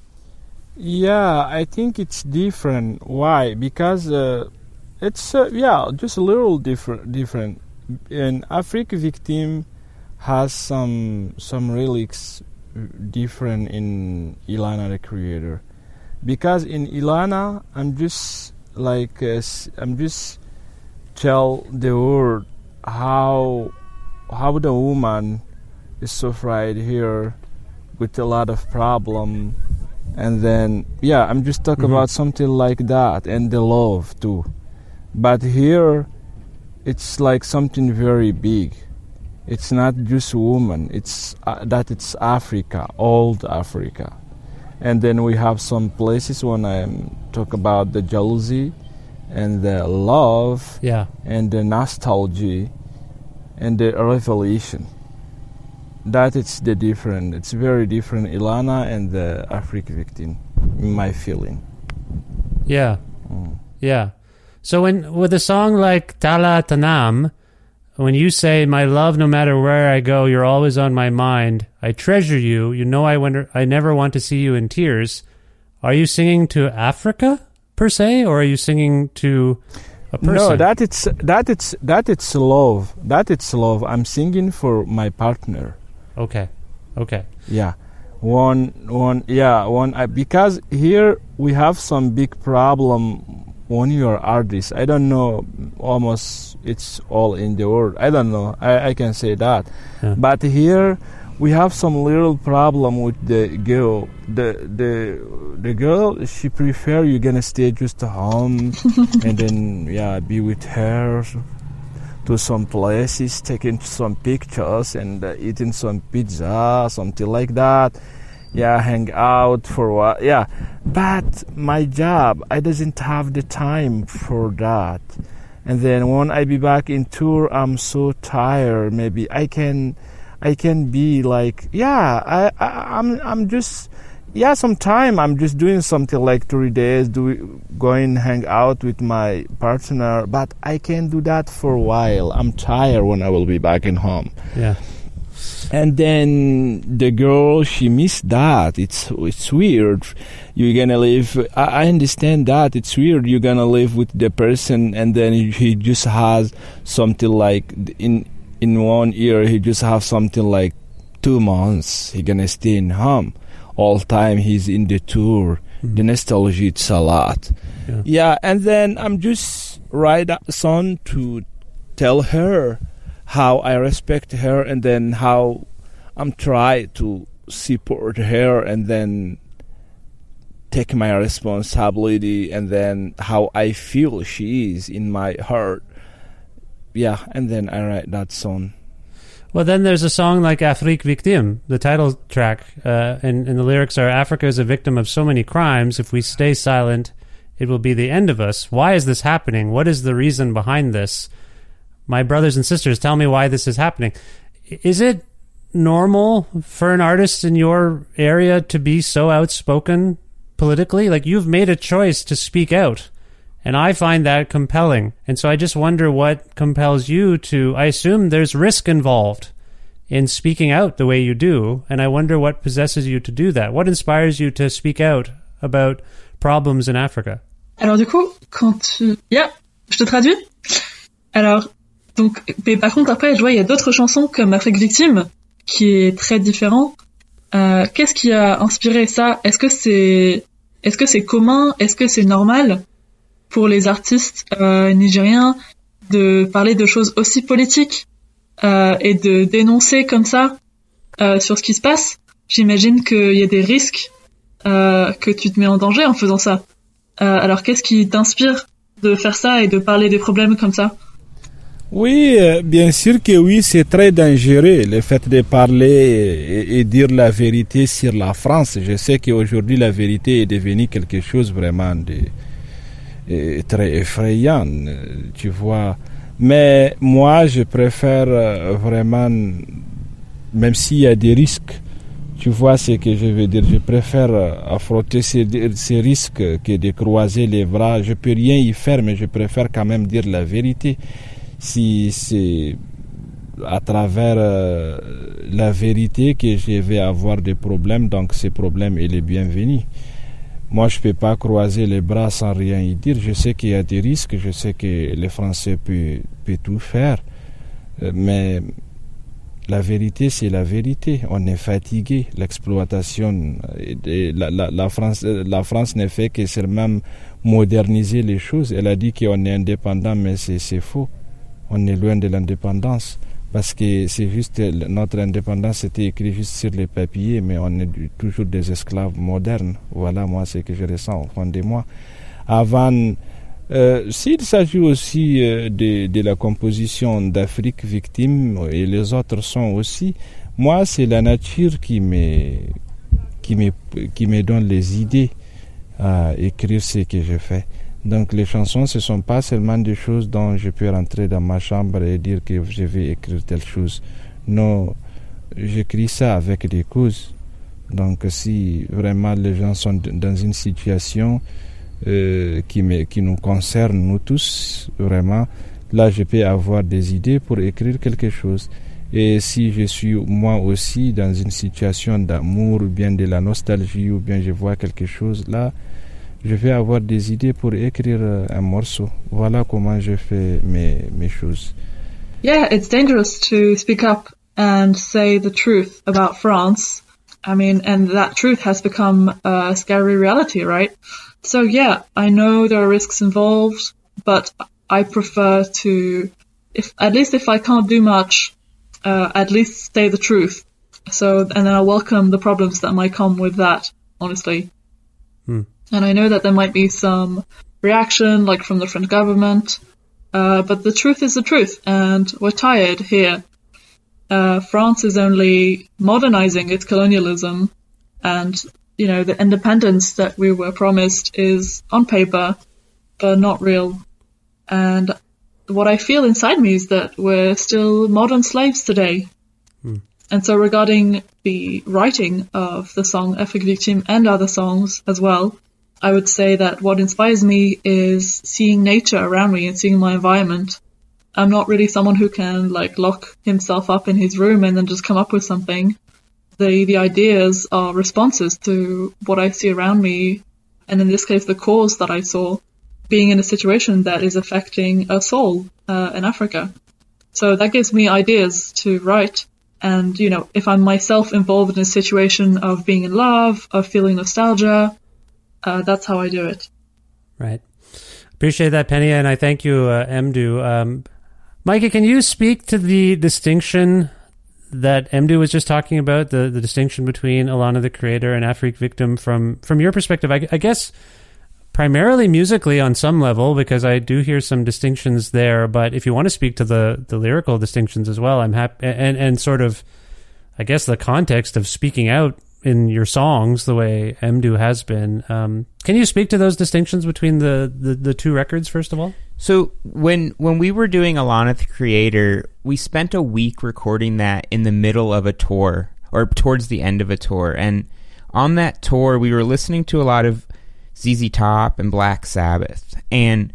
S8: Yeah, I think it's different. Why? Because it's, just a little different. And Afrique Victime has some lyrics different in Ilana the Creator, because in Ilana I'm just tell the world how the woman is suffered here with a lot of problem, and then I'm just talking about something like that, and the love too. But here it's like something very big. It's not just woman. It's it's Africa, old Africa. And then we have some places when I talk about the jealousy and the love and the nostalgia and the revelation. That it's the different. It's very different, Ilana and the Afrique Victime, in my feeling.
S4: Yeah. Yeah. So with a song like Tala Tanam, when you say, my love, no matter where I go, you're always on my mind, I treasure you, you know I never want to see you in tears, are you singing to Africa, per se, or are you singing to a person?
S8: No, that it's love. That it's love. I'm singing for my partner.
S4: Okay.
S10: Yeah. Because here we have some big problem when you're artist. I don't know, almost it's all in the world. I don't know. I can say that.
S4: Yeah.
S10: But here we have some little problem with the girl. The girl, she prefer you're gonna stay just at home and then be with her to some places, taking some pictures and eating some pizza, something like that. Yeah, hang out for a while. Yeah, but my job, I doesn't have the time for that. And then when I be back in tour, I'm so tired. Maybe I can be like, I'm just. Yeah, sometime I'm just doing something like 3 days, going hang out with my partner, but I can't do that for a while. I'm tired when I will be back in home.
S4: Yeah.
S10: And then the girl, she missed that. It's weird. You're gonna live. I understand that it's weird. You're gonna live with the person, and then he just has something like in 1 year he just have something like 2 months. He gonna stay in home. All time he's in the tour. The nostalgia, it's a lot. Yeah, and then I'm just write a song to tell her how I respect her, and then how I'm trying to support her, and then take my responsibility, and then how I feel she is in my heart. Yeah, and then I write that song.
S4: Well, then there's a song like Afrique Victime, the title track, and the lyrics are, Africa is a victim of so many crimes. If we stay silent, it will be the end of us. Why is this happening? What is the reason behind this? My brothers and sisters, tell me why this is happening. Is it normal for an artist in your area to be so outspoken politically? Like, you've made a choice to speak out. And I find that compelling. And so I just wonder what compels you to, I assume there's risk involved in speaking out the way you do. And I wonder what possesses you to do that. What inspires you to speak out about problems in Africa?
S9: Alors du coup, je te traduis. Alors, donc, mais par contre après, je vois, il y a d'autres chansons comme Afrique Victime, qui est très différent. Qu'est-ce qui a inspiré ça? Est-ce que c'est commun? Est-ce que c'est normal pour les artistes nigériens de parler de choses aussi politiques et de dénoncer comme ça sur ce qui se passe? J'imagine qu'il y a des risques que tu te mets en danger en faisant ça. Alors qu'est-ce qui t'inspire de faire ça et de parler des problèmes comme ça?
S10: Oui, bien sûr que oui, c'est très dangereux le fait de parler et dire la vérité sur la France. Je sais qu'aujourd'hui la vérité est devenue quelque chose vraiment très effrayant, tu vois. Mais moi, je préfère vraiment, même s'il y a des risques, tu vois ce que je veux dire, je préfère affronter ces risques que de croiser les bras. Je peux rien y faire, mais je préfère quand même dire la vérité. Si c'est à travers la vérité que je vais avoir des problèmes, donc ces problèmes, il est bienvenu. Moi, je ne peux pas croiser les bras sans rien y dire. Je sais qu'il y a des risques, je sais que les Français peuvent tout faire, mais la vérité, c'est la vérité. On est fatigué. L'exploitation, la France ne fait que seulement moderniser les choses. Elle a dit qu'on est indépendant, mais c'est faux. On est loin de l'indépendance. Parce que c'est juste, notre indépendance était écrit juste sur les papiers, mais on est toujours des esclaves modernes. Voilà, moi, ce que je ressens au fond de moi. Avant, s'il s'agit aussi de la composition d'Afrique Victime, et les autres sons aussi, moi, c'est la nature qui me donne les idées à écrire ce que je fais. Donc les chansons, ce ne sont pas seulement des choses dont je peux rentrer dans ma chambre et dire que je vais écrire telle chose. Non, j'écris ça avec des causes. Donc si vraiment les gens sont dans une situation qui nous concerne, nous tous, vraiment, là je peux avoir des idées pour écrire quelque chose. Et si je suis moi aussi dans une situation d'amour ou bien de la nostalgie ou bien je vois quelque chose là, je vais avoir des idées pour écrire un morceau. Voilà comment je fais mes choses.
S9: Yeah, it's dangerous to speak up and say the truth about France. I mean, and that truth has become a scary reality, right? So yeah, I know there are risks involved, but I prefer to, at least if I can't do much, at least say the truth. So, and then I welcome the problems that might come with that, honestly. And I know that there might be some reaction, like from the French government, but the truth is the truth, and we're tired here. France is only modernizing its colonialism, and, you know, the independence that we were promised is on paper, but not real. And what I feel inside me is that we're still modern slaves today. And so regarding the writing of the song Afrique Victime and other songs as well, I would say that what inspires me is seeing nature around me and seeing my environment. I'm not really someone who can like lock himself up in his room and then just come up with something. The ideas are responses to what I see around me, and in this case the cause that I saw, being in a situation that is affecting a soul in Africa. So that gives me ideas to write. And, you know, if I'm myself involved in a situation of being in love, of feeling nostalgia, that's how I do it.
S4: Right. Appreciate that, Penny, and I thank you, Mdu. Micah, can you speak to the distinction that Mdu was just talking about, the distinction between Alana the Creator and Afrique Victime from your perspective? I guess primarily musically on some level, because I do hear some distinctions there, but if you want to speak to the lyrical distinctions as well, I'm happy, and sort of, I guess, the context of speaking out in your songs the way Mdu has been. Can you speak to those distinctions between the two records, first of all?
S7: So when we were doing Alana the Creator, we spent a week recording that in the middle of a tour, or towards the end of a tour, and on that tour we were listening to a lot of ZZ Top and Black Sabbath, and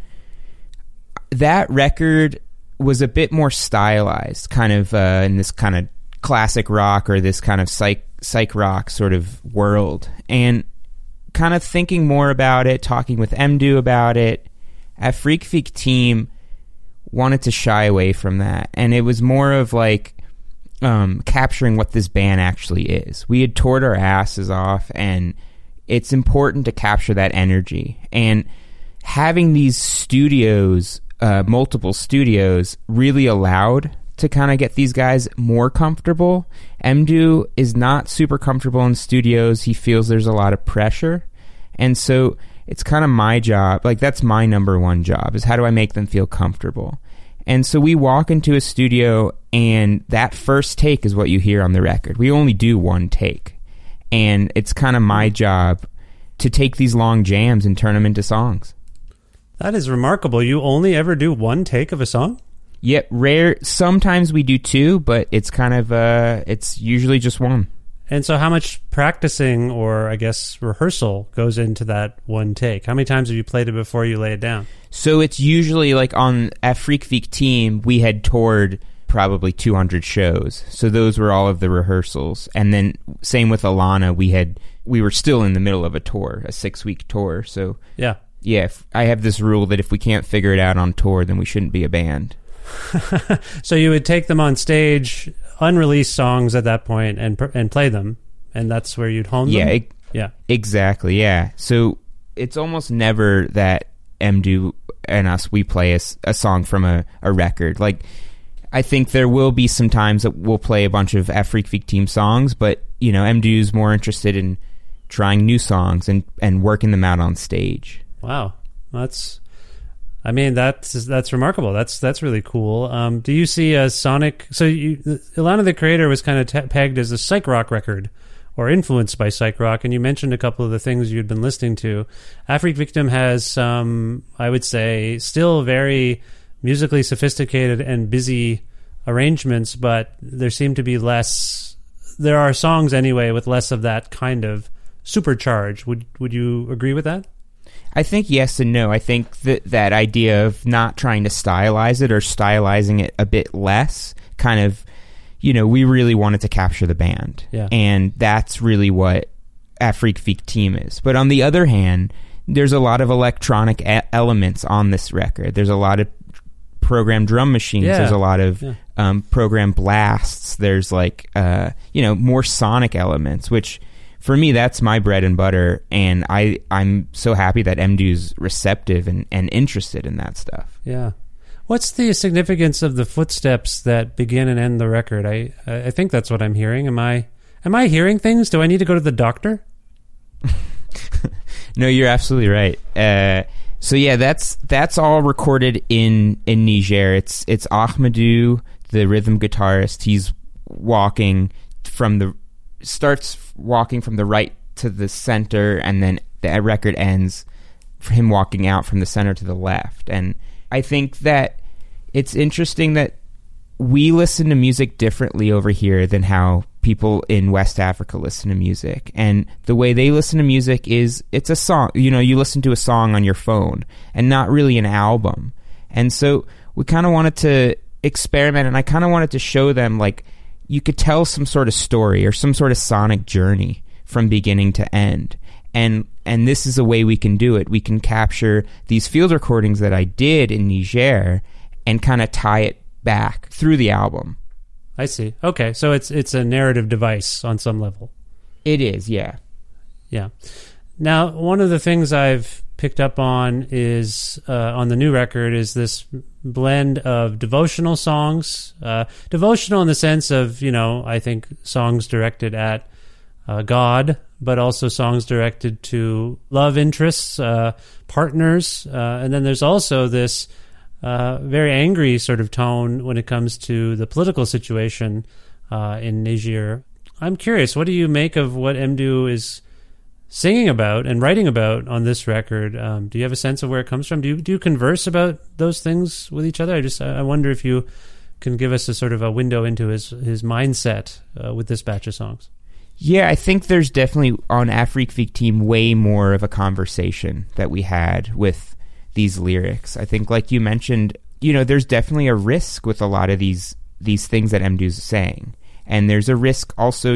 S7: that record was a bit more stylized, kind of in this kind of classic rock or this kind of psych rock sort of world. And kind of thinking more about it, talking with Mdu about it, Afrique Victime wanted to shy away from that, and it was more of like capturing what this band actually is. We had toured our asses off, and it's important to capture that energy. And having these studios, multiple studios, really allowed to kind of get these guys more comfortable. Mdu is not super comfortable in studios. He feels there's a lot of pressure. And so it's kind of my job, like that's my number one job, is how do I make them feel comfortable? And so we walk into a studio, and that first take is what you hear on the record. We only do one take. And it's kind of my job to take these long jams and turn them into songs.
S4: That is remarkable. You only ever do one take of a song?
S7: Yeah, rare. Sometimes we do two, but it's kind of, it's usually just one.
S4: And so how much practicing, or I guess rehearsal, goes into that one take? How many times have you played it before you lay it down? So
S7: it's usually like on Afrique Victime, we had toured probably 200 shows. So those were all of the rehearsals. And then same with Alana, we were still in the middle of a tour, a 6-week tour. So yeah, I have this rule that if we can't figure it out on tour, then we shouldn't be a band.
S4: So you would take them on stage, unreleased songs at that point, and play them, and that's where you'd hone them?
S7: Yeah, exactly, yeah. So it's almost never that Mdu and us, we play a song from a record. Like, I think there will be some times that we'll play a bunch of Afrique Victime songs, but, you know, Mdu's more interested in trying new songs and working them out on stage.
S4: Wow. That's remarkable. That's really cool. Do you see a sonic... So Alana the Creator was kind of pegged as a psych rock record, or influenced by psych rock, and you mentioned a couple of the things you'd been listening to. Afrique Victime has some, I would say, still very musically sophisticated and busy arrangements, but there seem to be less... There are songs, anyway, with less of that kind of supercharge. Would you agree with that?
S7: I think yes and no. I think that idea of not trying to stylize it or stylizing it a bit less, kind of, you know, we really wanted to capture the band. Yeah. And that's really what Afrique Victime is. But on the other hand, there's a lot of electronic elements on this record. There's a lot of programmed drum machines.
S4: Yeah.
S7: There's a lot of programmed blasts. There's like more sonic elements, which for me, that's my bread and butter, and I'm so happy that MDU's receptive and interested in that stuff.
S4: Yeah. What's the significance of the footsteps that begin and end the record? I think that's what I'm hearing. Am I hearing things? Do I need to go to the doctor?
S7: No, you're absolutely right. So yeah, that's all recorded in Niger. It's Ahmadou, the rhythm guitarist. He's starts walking from the right to the center, and then the record ends for him walking out from the center to the left. And I think that it's interesting that we listen to music differently over here than how people in West Africa listen to music. And the way they listen to music is it's a song. You listen to a song on your phone and not really an album. And so we kind of wanted to experiment, and I kind of wanted to show them, like, you could tell some sort of story or some sort of sonic journey from beginning to end. And this is a way we can do it. We can capture these field recordings that I did in Niger and kind of tie it back through the album.
S4: I see. Okay, so it's a narrative device on some level.
S7: It is, yeah.
S4: Yeah. Now, one of the things I've picked up on is on the new record is this blend of devotional songs. Devotional in the sense of, I think songs directed at God, but also songs directed to love interests, partners. And then there's also this very angry sort of tone when it comes to the political situation in Niger. I'm curious, what do you make of what MDU is singing about and writing about on this record? Do you have a sense of where it comes from? Do you converse about those things with each other? I wonder if you can give us a sort of a window into his mindset with this batch of songs.
S7: Yeah, I think there's definitely on Afrique Victime way more of a conversation that we had with these lyrics. I think, like you mentioned, there's definitely a risk with a lot of these things that MDU's saying. And there's a risk also,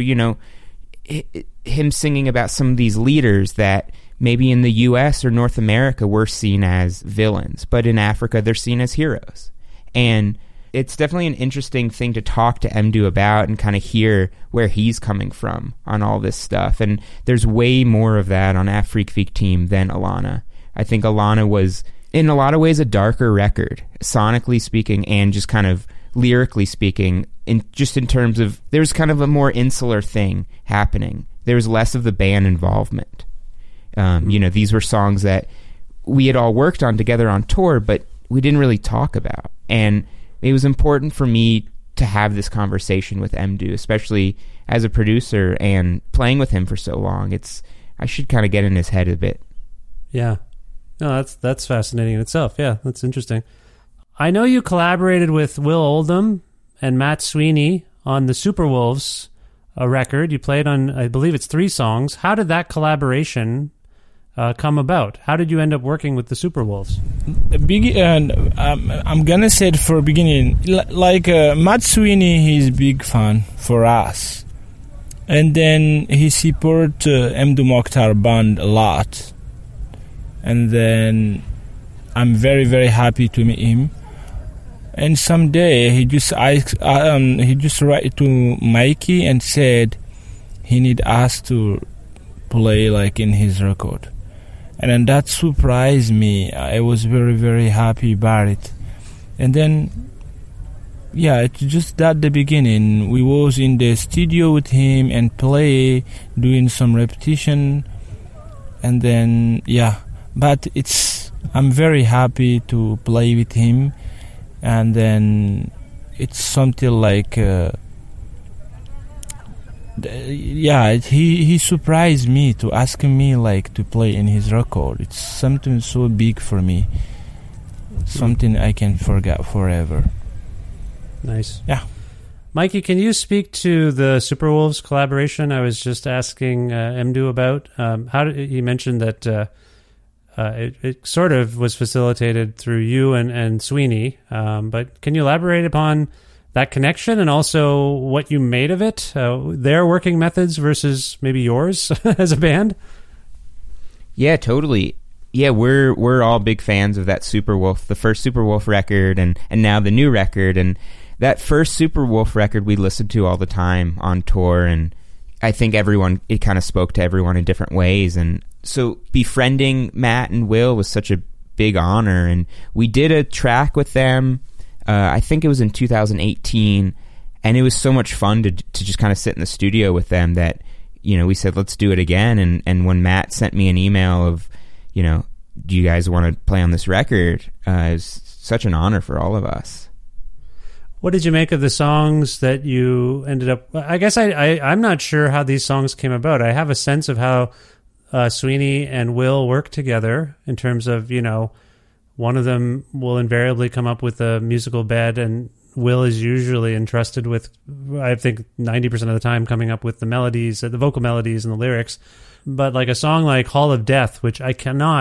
S7: him singing about some of these leaders that maybe in the US or North America were seen as villains, but in Africa they're seen as heroes. And it's definitely an interesting thing to talk to MDU about and kind of hear where he's coming from on all this stuff. And there's way more of that on Afrique Victime than Alana. I think Alana was, in a lot of ways, a darker record, sonically speaking, and just kind of lyrically speaking, in terms of, there's kind of a more insular thing happening. There was less of the band involvement. These were songs that we had all worked on together on tour, but we didn't really talk about. And it was important for me to have this conversation with MDU, especially as a producer and playing with him for so long. I should kind of get in his head a bit.
S4: Yeah. No, that's fascinating in itself. Yeah, that's interesting. I know you collaborated with Will Oldham and Matt Sweeney on the Superwolves record. You played on, I believe it's 3 songs. How did that collaboration come about? How did you end up working with the Superwolves?
S8: I'm gonna say it for beginning. Matt Sweeney, he's big fan for us, and then he support MDU Mokhtar band a lot. And then I'm very, very happy to meet him. And someday he just write to Mikey and said he need us to play in his record. And then that surprised me. I was very, very happy about it. And then, it's just at the beginning. We was in the studio with him and doing some repetition. And then, but I'm very happy to play with him, and then it's something like he surprised me to ask me to play in his record. It's something so big for me, something I can forget forever.
S4: Nice.
S8: Yeah.
S4: Mikey, can you speak to the Superwolves collaboration I was just asking MDU about? You mentioned that it sort of was facilitated through you and Sweeney, but can you elaborate upon that connection and also what you made of it, their working methods versus maybe yours as a band?
S7: Yeah, totally. yeah, we're all big fans of that Superwolf, the first Superwolf record, and now the new record. And that first Superwolf record we listened to all the time on tour, and I think it kind of spoke to everyone in different ways. And so befriending Matt and Will was such a big honor, and we did a track with them, I think it was in 2018, and it was so much fun to just kind of sit in the studio with them that, you know, we said, let's do it again. And when Matt sent me an email of, you know, do you guys want to play on this record, it was such an honor for all of us.
S4: What did you make of the songs that you ended up... I guess I'm not sure how these songs came about. I have a sense of how Sweeney and Will work together in terms of, you know, one of them will invariably come up with a musical bed, and Will is usually entrusted with, I think, 90% of the time coming up with the melodies, the vocal melodies and the lyrics. But like a song like Hall of Death, which it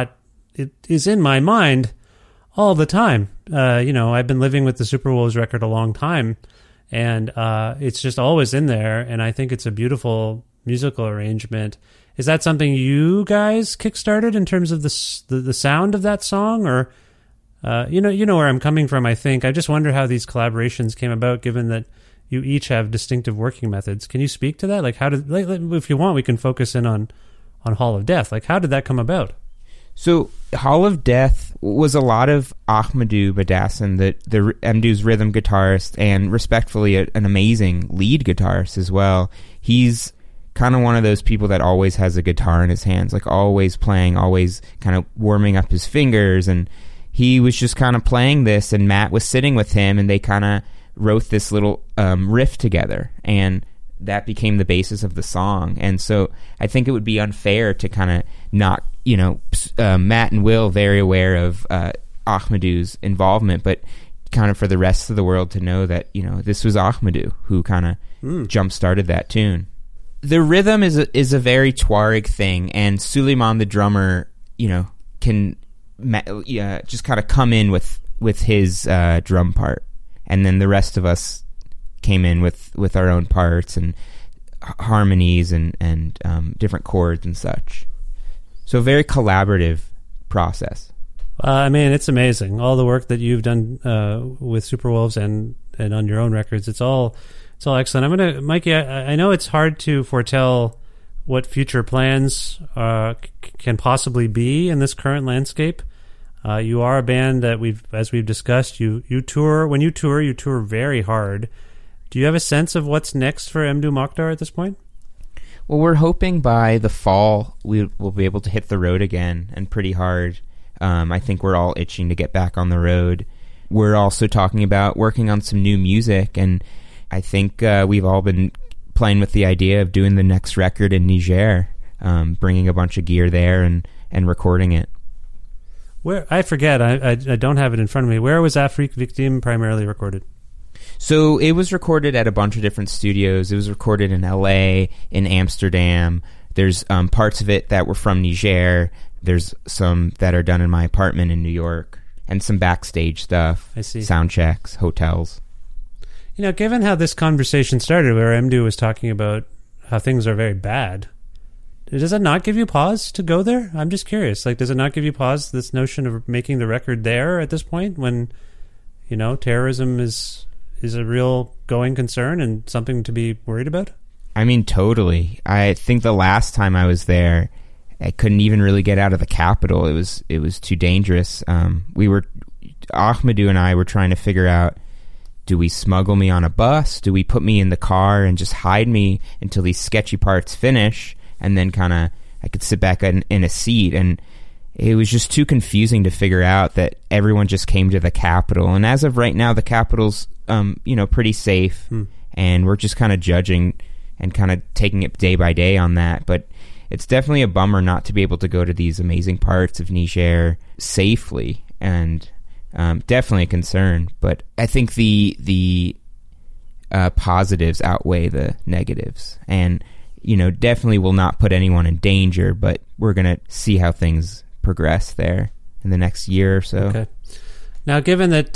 S4: is in my mind all the time. You know, I've been living with the Superwolves record a long time, and it's just always in there, and I think it's a beautiful musical arrangement. Is that something you guys kickstarted in terms of the sound of that song, or you know where I'm coming from? I think I just wonder how these collaborations came about, given that you each have distinctive working methods. Can you speak to that? Like, how did, if you want, we can focus in on Hall of Death. Like, how did that come about?
S7: So Hall of Death was a lot of Ahmadou Badassine, the Mdu's rhythm guitarist, and respectfully an amazing lead guitarist as well. He's kind of one of those people that always has a guitar in his hands, like always playing, always kind of warming up his fingers. And he was just kind of playing this, and Matt was sitting with him, and they kind of wrote this little riff together, and that became the basis of the song. And so I think it would be unfair to kind of not, you know, Matt and Will very aware of Ahmadou's involvement, but kind of for the rest of the world to know that, you know, this was Ahmadou who kind of jump-started that tune. The rhythm is a very Tuareg thing, and Suleiman, the drummer, you know, can just kind of come in with his drum part, and then the rest of us came in with our own parts and harmonies and different chords and such. So a very collaborative process.
S4: I mean, it's amazing, all the work that you've done with Superwolves and on your own records. It's all excellent. Mikey, I know it's hard to foretell what future plans can possibly be in this current landscape. You are a band that as we've discussed, you tour. When you tour very hard. Do you have a sense of what's next for Mdou Moctar at this point?
S7: Well, we're hoping by the fall we will be able to hit the road again, and pretty hard. I think we're all itching to get back on the road. We're also talking about working on some new music, and I think we've all been playing with the idea of doing the next record in Niger, bringing a bunch of gear there and recording it.
S4: Where I forget, I don't have it in front of me. Where was Afrique Victime primarily recorded?
S7: So it was recorded at a bunch of different studios. It was recorded in LA, in Amsterdam. There's parts of it that were from Niger. There's some that are done in my apartment in New York, and some backstage stuff.
S4: I see.
S7: Sound checks, hotels.
S4: You know, given how this conversation started, where Mdou was talking about how things are very bad, does that not give you pause to go there? I'm just curious. Like, does it not give you pause, this notion of making the record there at this point, when, you know, terrorism is a real going concern and something to be worried about?
S7: I mean, totally. I think the last time I was there, I couldn't even really get out of the capital. It was too dangerous. Ahmadou and I were trying to figure out, do we smuggle me on a bus? Do we put me in the car and just hide me until these sketchy parts finish, and then kind of I could sit back in a seat? And it was just too confusing to figure out that everyone just came to the capital. And as of right now, the capital's pretty safe, and we're just kind of judging and kind of taking it day by day on that. But it's definitely a bummer not to be able to go to these amazing parts of Niger safely, and definitely a concern. But I think the positives outweigh the negatives, and definitely will not put anyone in danger. But we're gonna see how things progress there in the next year or so.
S4: Okay. Now, given that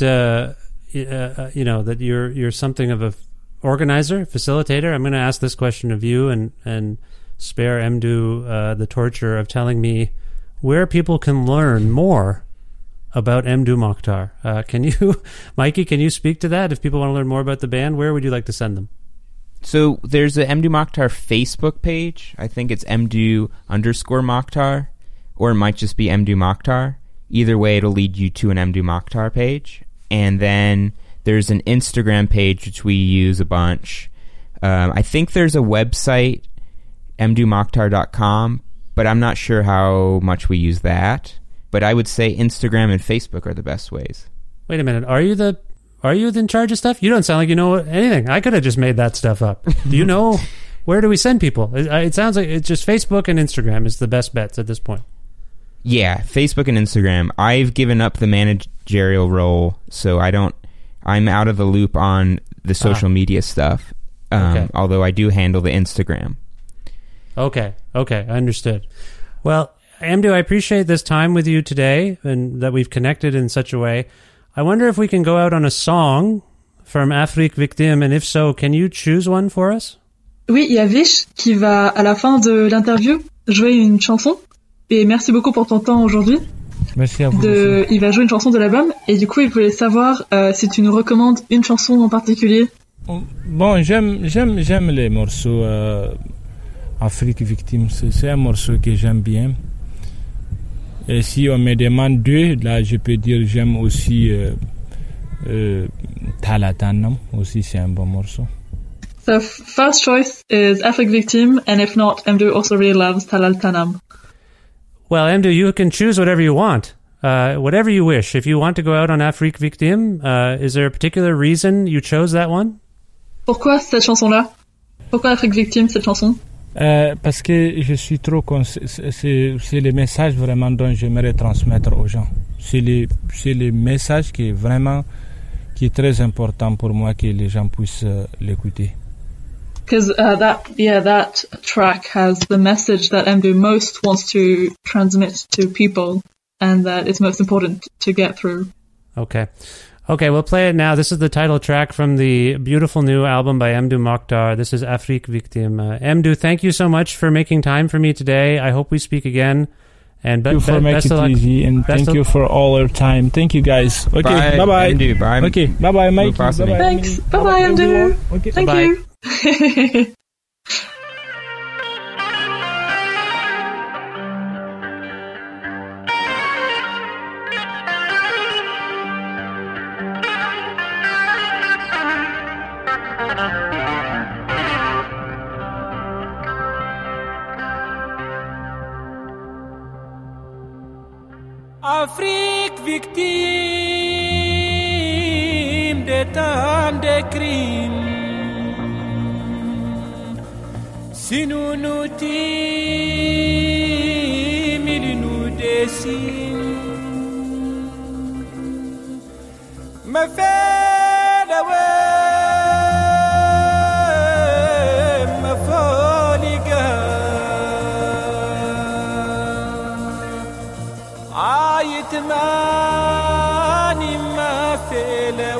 S4: that you're something of a organizer, facilitator, I'm going to ask this question of you and spare Mdou the torture of telling me where people can learn more about Mdou Moctar. Can you, Mikey, can you speak to that? If people want to learn more about the band, where would you like to send them?
S7: So there's a Mdou Moctar Facebook page. I think it's Mdou_Moctar, or it might just be Mdou Moctar. Either way, it'll lead you to an Mdou Moctar page. And then there's an Instagram page, which we use a bunch. I think there's a website, mdoumoctar.com, but I'm not sure how much we use that. But I would say Instagram and Facebook are the best ways.
S4: Wait a minute. Are you in charge of stuff? You don't sound like you know anything. I could have just made that stuff up. Do you know where do we send people? It sounds like it's just Facebook and Instagram is the best bets at this point.
S7: Yeah, Facebook and Instagram. I've given up the managerial role, so I'm out of the loop on the social media stuff.
S4: Okay.
S7: Although I do handle the Instagram.
S4: Okay, understood. Well, Mdou, I appreciate this time with you today and that we've connected in such a way. I wonder if we can go out on a song from Afrique Victime, and if so, can you choose one for us?
S9: Oui, il y a Vish qui va, à la fin de l'interview, jouer une chanson. Et merci beaucoup pour ton temps aujourd'hui.
S8: Merci à vous.
S9: Il va jouer une chanson de l'album, et du coup, il voulait savoir si tu nous recommandes une chanson en particulier.
S8: Bon, j'aime les morceaux Afrique Victime. C'est un morceau que j'aime bien. Et si on me demande deux, là, je peux dire j'aime aussi Talatanam. Aussi, c'est un bon morceau.
S9: So, first choice is Afrique Victime, and if not, Mdou also really loves Talatanam.
S4: Well, Mdou, you can choose whatever you want. Whatever you wish. If you want to go out on Afrique Victime, is there a particular reason you chose that one?
S9: Pourquoi cette chanson-là? Pourquoi Afrique Victime, cette chanson?
S8: Parce que je suis trop... C'est le message vraiment dont j'aimerais transmettre aux gens. C'est le message qui est très important pour moi que les gens puissent l'écouter.
S9: Because that track has the message that Mdou most wants to transmit to people and that is most important to get through.
S4: Okay, we'll play it now. This is the title track from the beautiful new album by Mdou Moctar. This is Afrique Victime. Mdou, thank you so much for making time for me today. I hope we speak again. And
S8: thank you for making it easy, and thank you for all your time. Thank you, guys. Okay, bye-bye.
S7: Mdou, bye.
S8: Okay, bye-bye, Mike.
S9: Bye-bye. Thanks. Bye-bye, Mdou. Okay. Thank you.
S11: Afrique victime de tant de crimes. Si nous nous tîmes, il nous dessine. Me fait de me foliga. Ayetmani ma fait le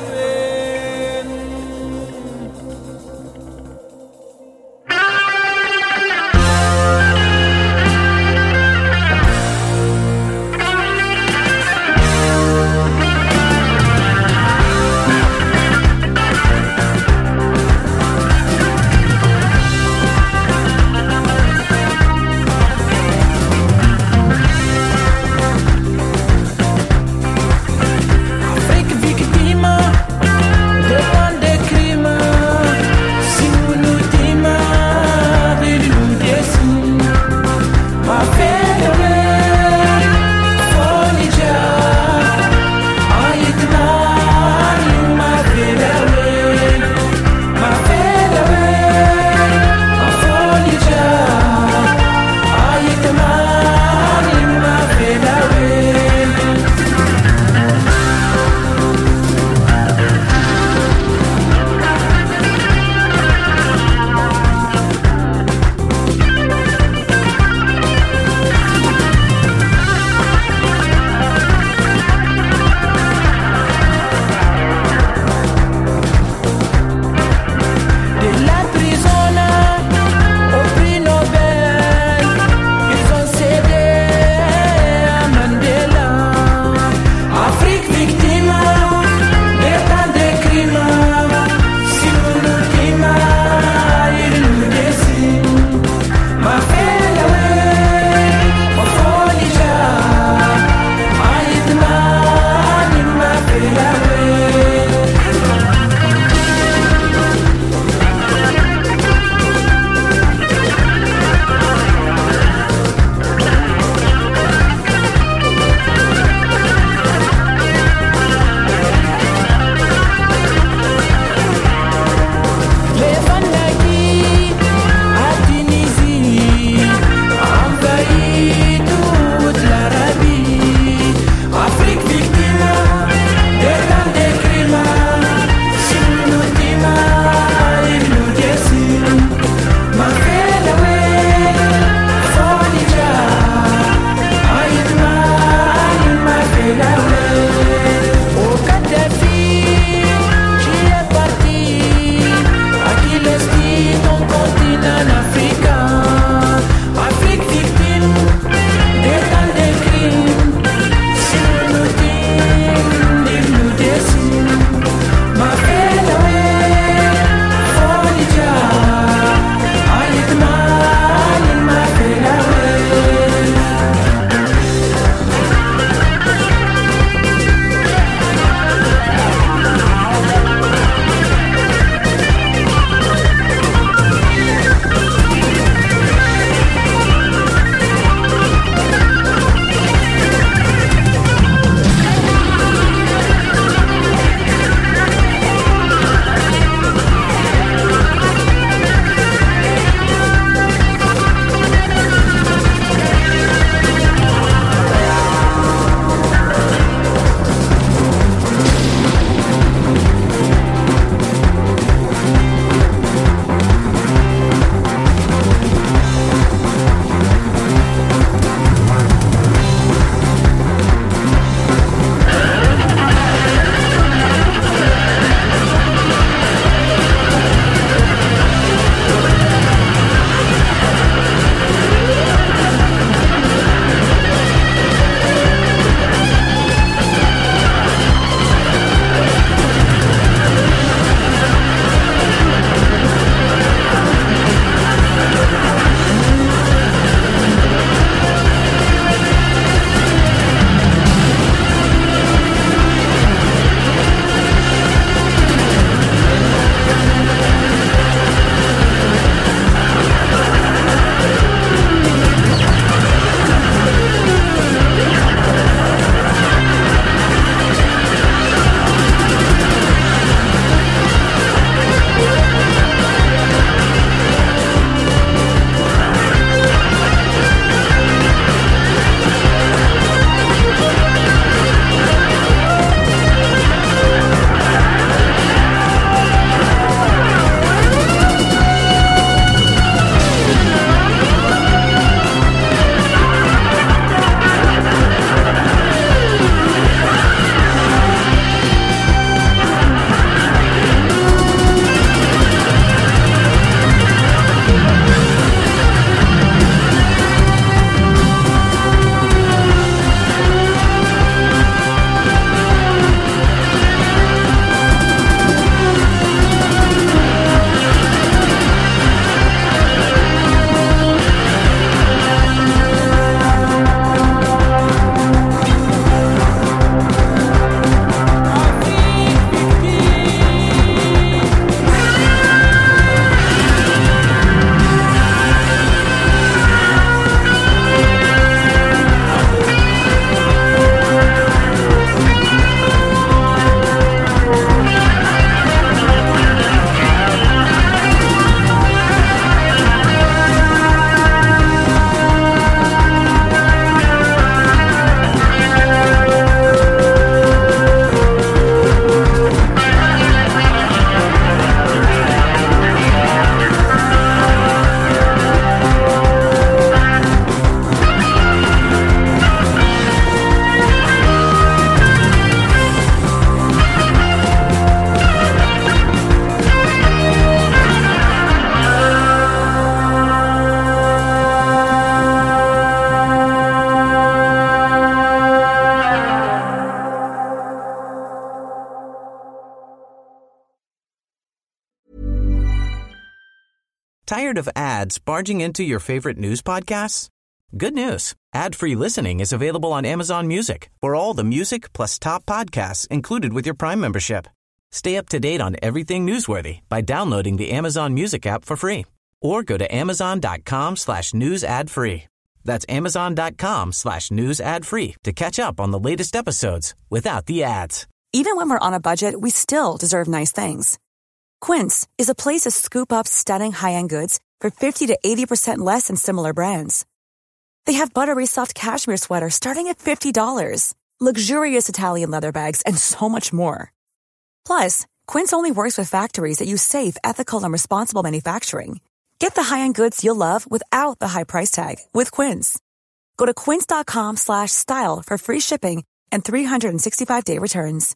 S2: Tired of ads barging into your favorite news podcasts? Good news. Ad-free listening is available on Amazon Music for all the music plus top podcasts included with your Prime membership. Stay up to date on everything newsworthy by downloading the Amazon Music app for free or go to amazon.com/news ad free. That's amazon.com/news ad free to catch up on the latest episodes without the ads.
S3: Even when we're on a budget, we still deserve nice things. Quince is a place to scoop up stunning high-end goods for 50 to 80% less than similar brands. They have buttery soft cashmere sweaters starting at $50, luxurious Italian leather bags, and so much more. Plus, Quince only works with factories that use safe, ethical, and responsible manufacturing. Get the high-end goods you'll love without the high price tag with Quince. Go to quince.com/style for free shipping and 365-day returns.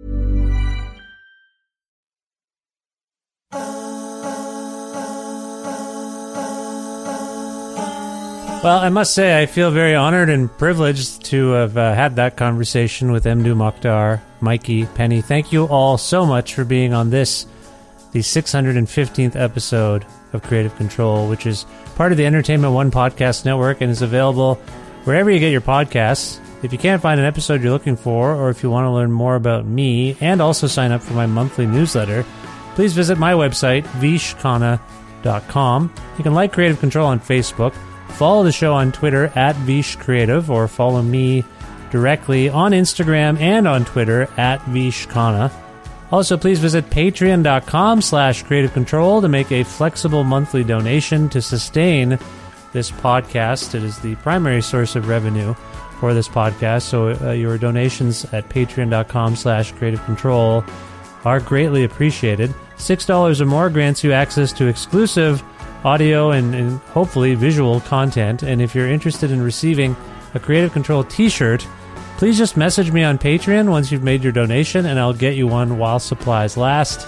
S4: Well, I must say I feel very honored and privileged to have had that conversation with Mdou Moctar, Mikey, Penny. Thank you all so much for being on this, the 615th episode of Creative Control, which is part of the Entertainment One Podcast Network and is available wherever you get your podcasts. If you can't find an episode you're looking for, or if you want to learn more about me and also sign up for my monthly newsletter, please visit my website, vishkhanna.com. You can like Creative Control on Facebook, follow the show on Twitter at vishcreative, or follow me directly on Instagram and on Twitter at vishkhanna. Also, please visit patreon.com/Creative Control to make a flexible monthly donation to sustain this podcast. It is the primary source of revenue for this podcast, so your donations at patreon.com/Creative Control are greatly appreciated. $6 or more grants you access to exclusive audio and hopefully visual content. And if you're interested in receiving a Creative Control t-shirt, please just message me on Patreon once you've made your donation, and I'll get you one while supplies last.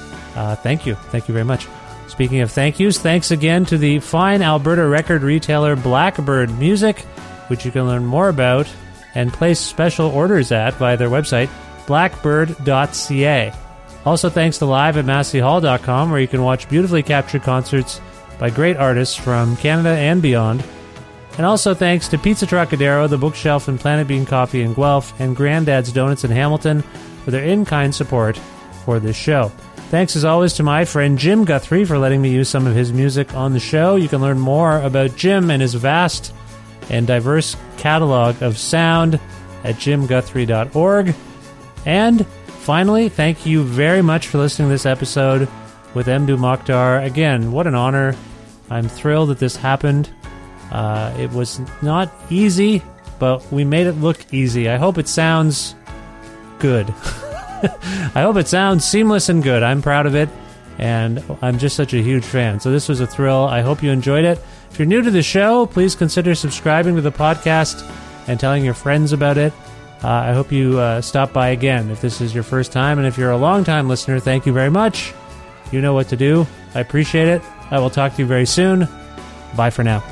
S4: Thank you. Thank you very much. Speaking of thank yous, thanks again to the fine Alberta record retailer Blackbird Music, which you can learn more about and place special orders at via their website, blackbird.ca. Also thanks to live@masseyhall.com, where you can watch beautifully captured concerts by great artists from Canada and beyond. And also thanks to Pizza Trocadero, The Bookshelf, and Planet Bean Coffee in Guelph, and Granddad's Donuts in Hamilton for their in-kind support for this show. Thanks as always to my friend Jim Guthrie for letting me use some of his music on the show. You can learn more about Jim and his vast and diverse catalog of sound at jimguthrie.org. And finally, thank you very much for listening to this episode with Mdou Moctar. Again, what an honor. I'm thrilled that this happened. It was not easy, but we made it look easy. I hope it sounds good. I hope it sounds seamless and good. I'm proud of it, and I'm just such a huge fan. So this was a thrill. I hope you enjoyed it. If you're new to the show, please consider subscribing to the podcast and telling your friends about it. I hope you stop by again if this is your first time, and if you're a long-time listener, thank you very much. You know what to do. I appreciate it. I will talk to you very soon. Bye for now.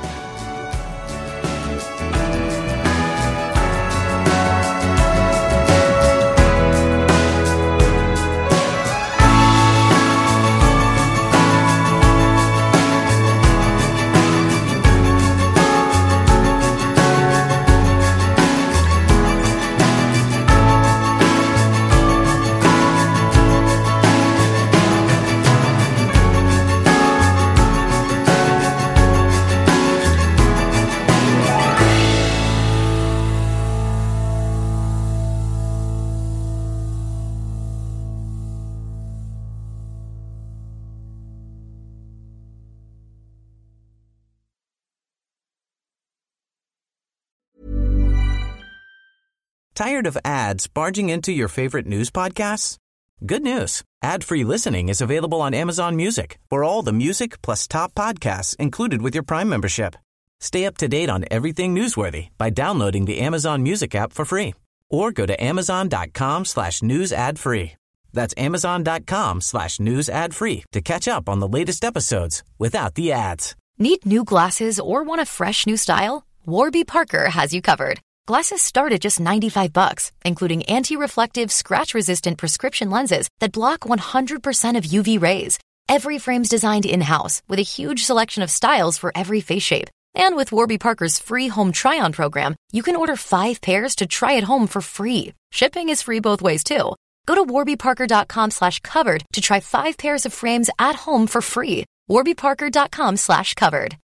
S2: Tired of ads barging into your favorite news podcasts? Good news. Ad-free listening is available on Amazon Music for all the music plus top podcasts included with your Prime membership. Stay up to date on everything newsworthy by downloading the Amazon Music app for free or go to amazon.com/news ad free. That's amazon.com/news ad free to catch up on the latest episodes without the ads.
S12: Need new glasses or want a fresh new style? Warby Parker has you covered. Glasses start at just $95, including anti-reflective, scratch-resistant prescription lenses that block 100% of UV rays. Every frame's designed in-house with a huge selection of styles for every face shape. And with Warby Parker's free home try-on program, you can order 5 pairs to try at home for free. Shipping is free both ways, too. Go to warbyparker.com/covered to try 5 pairs of frames at home for free. warbyparker.com/covered.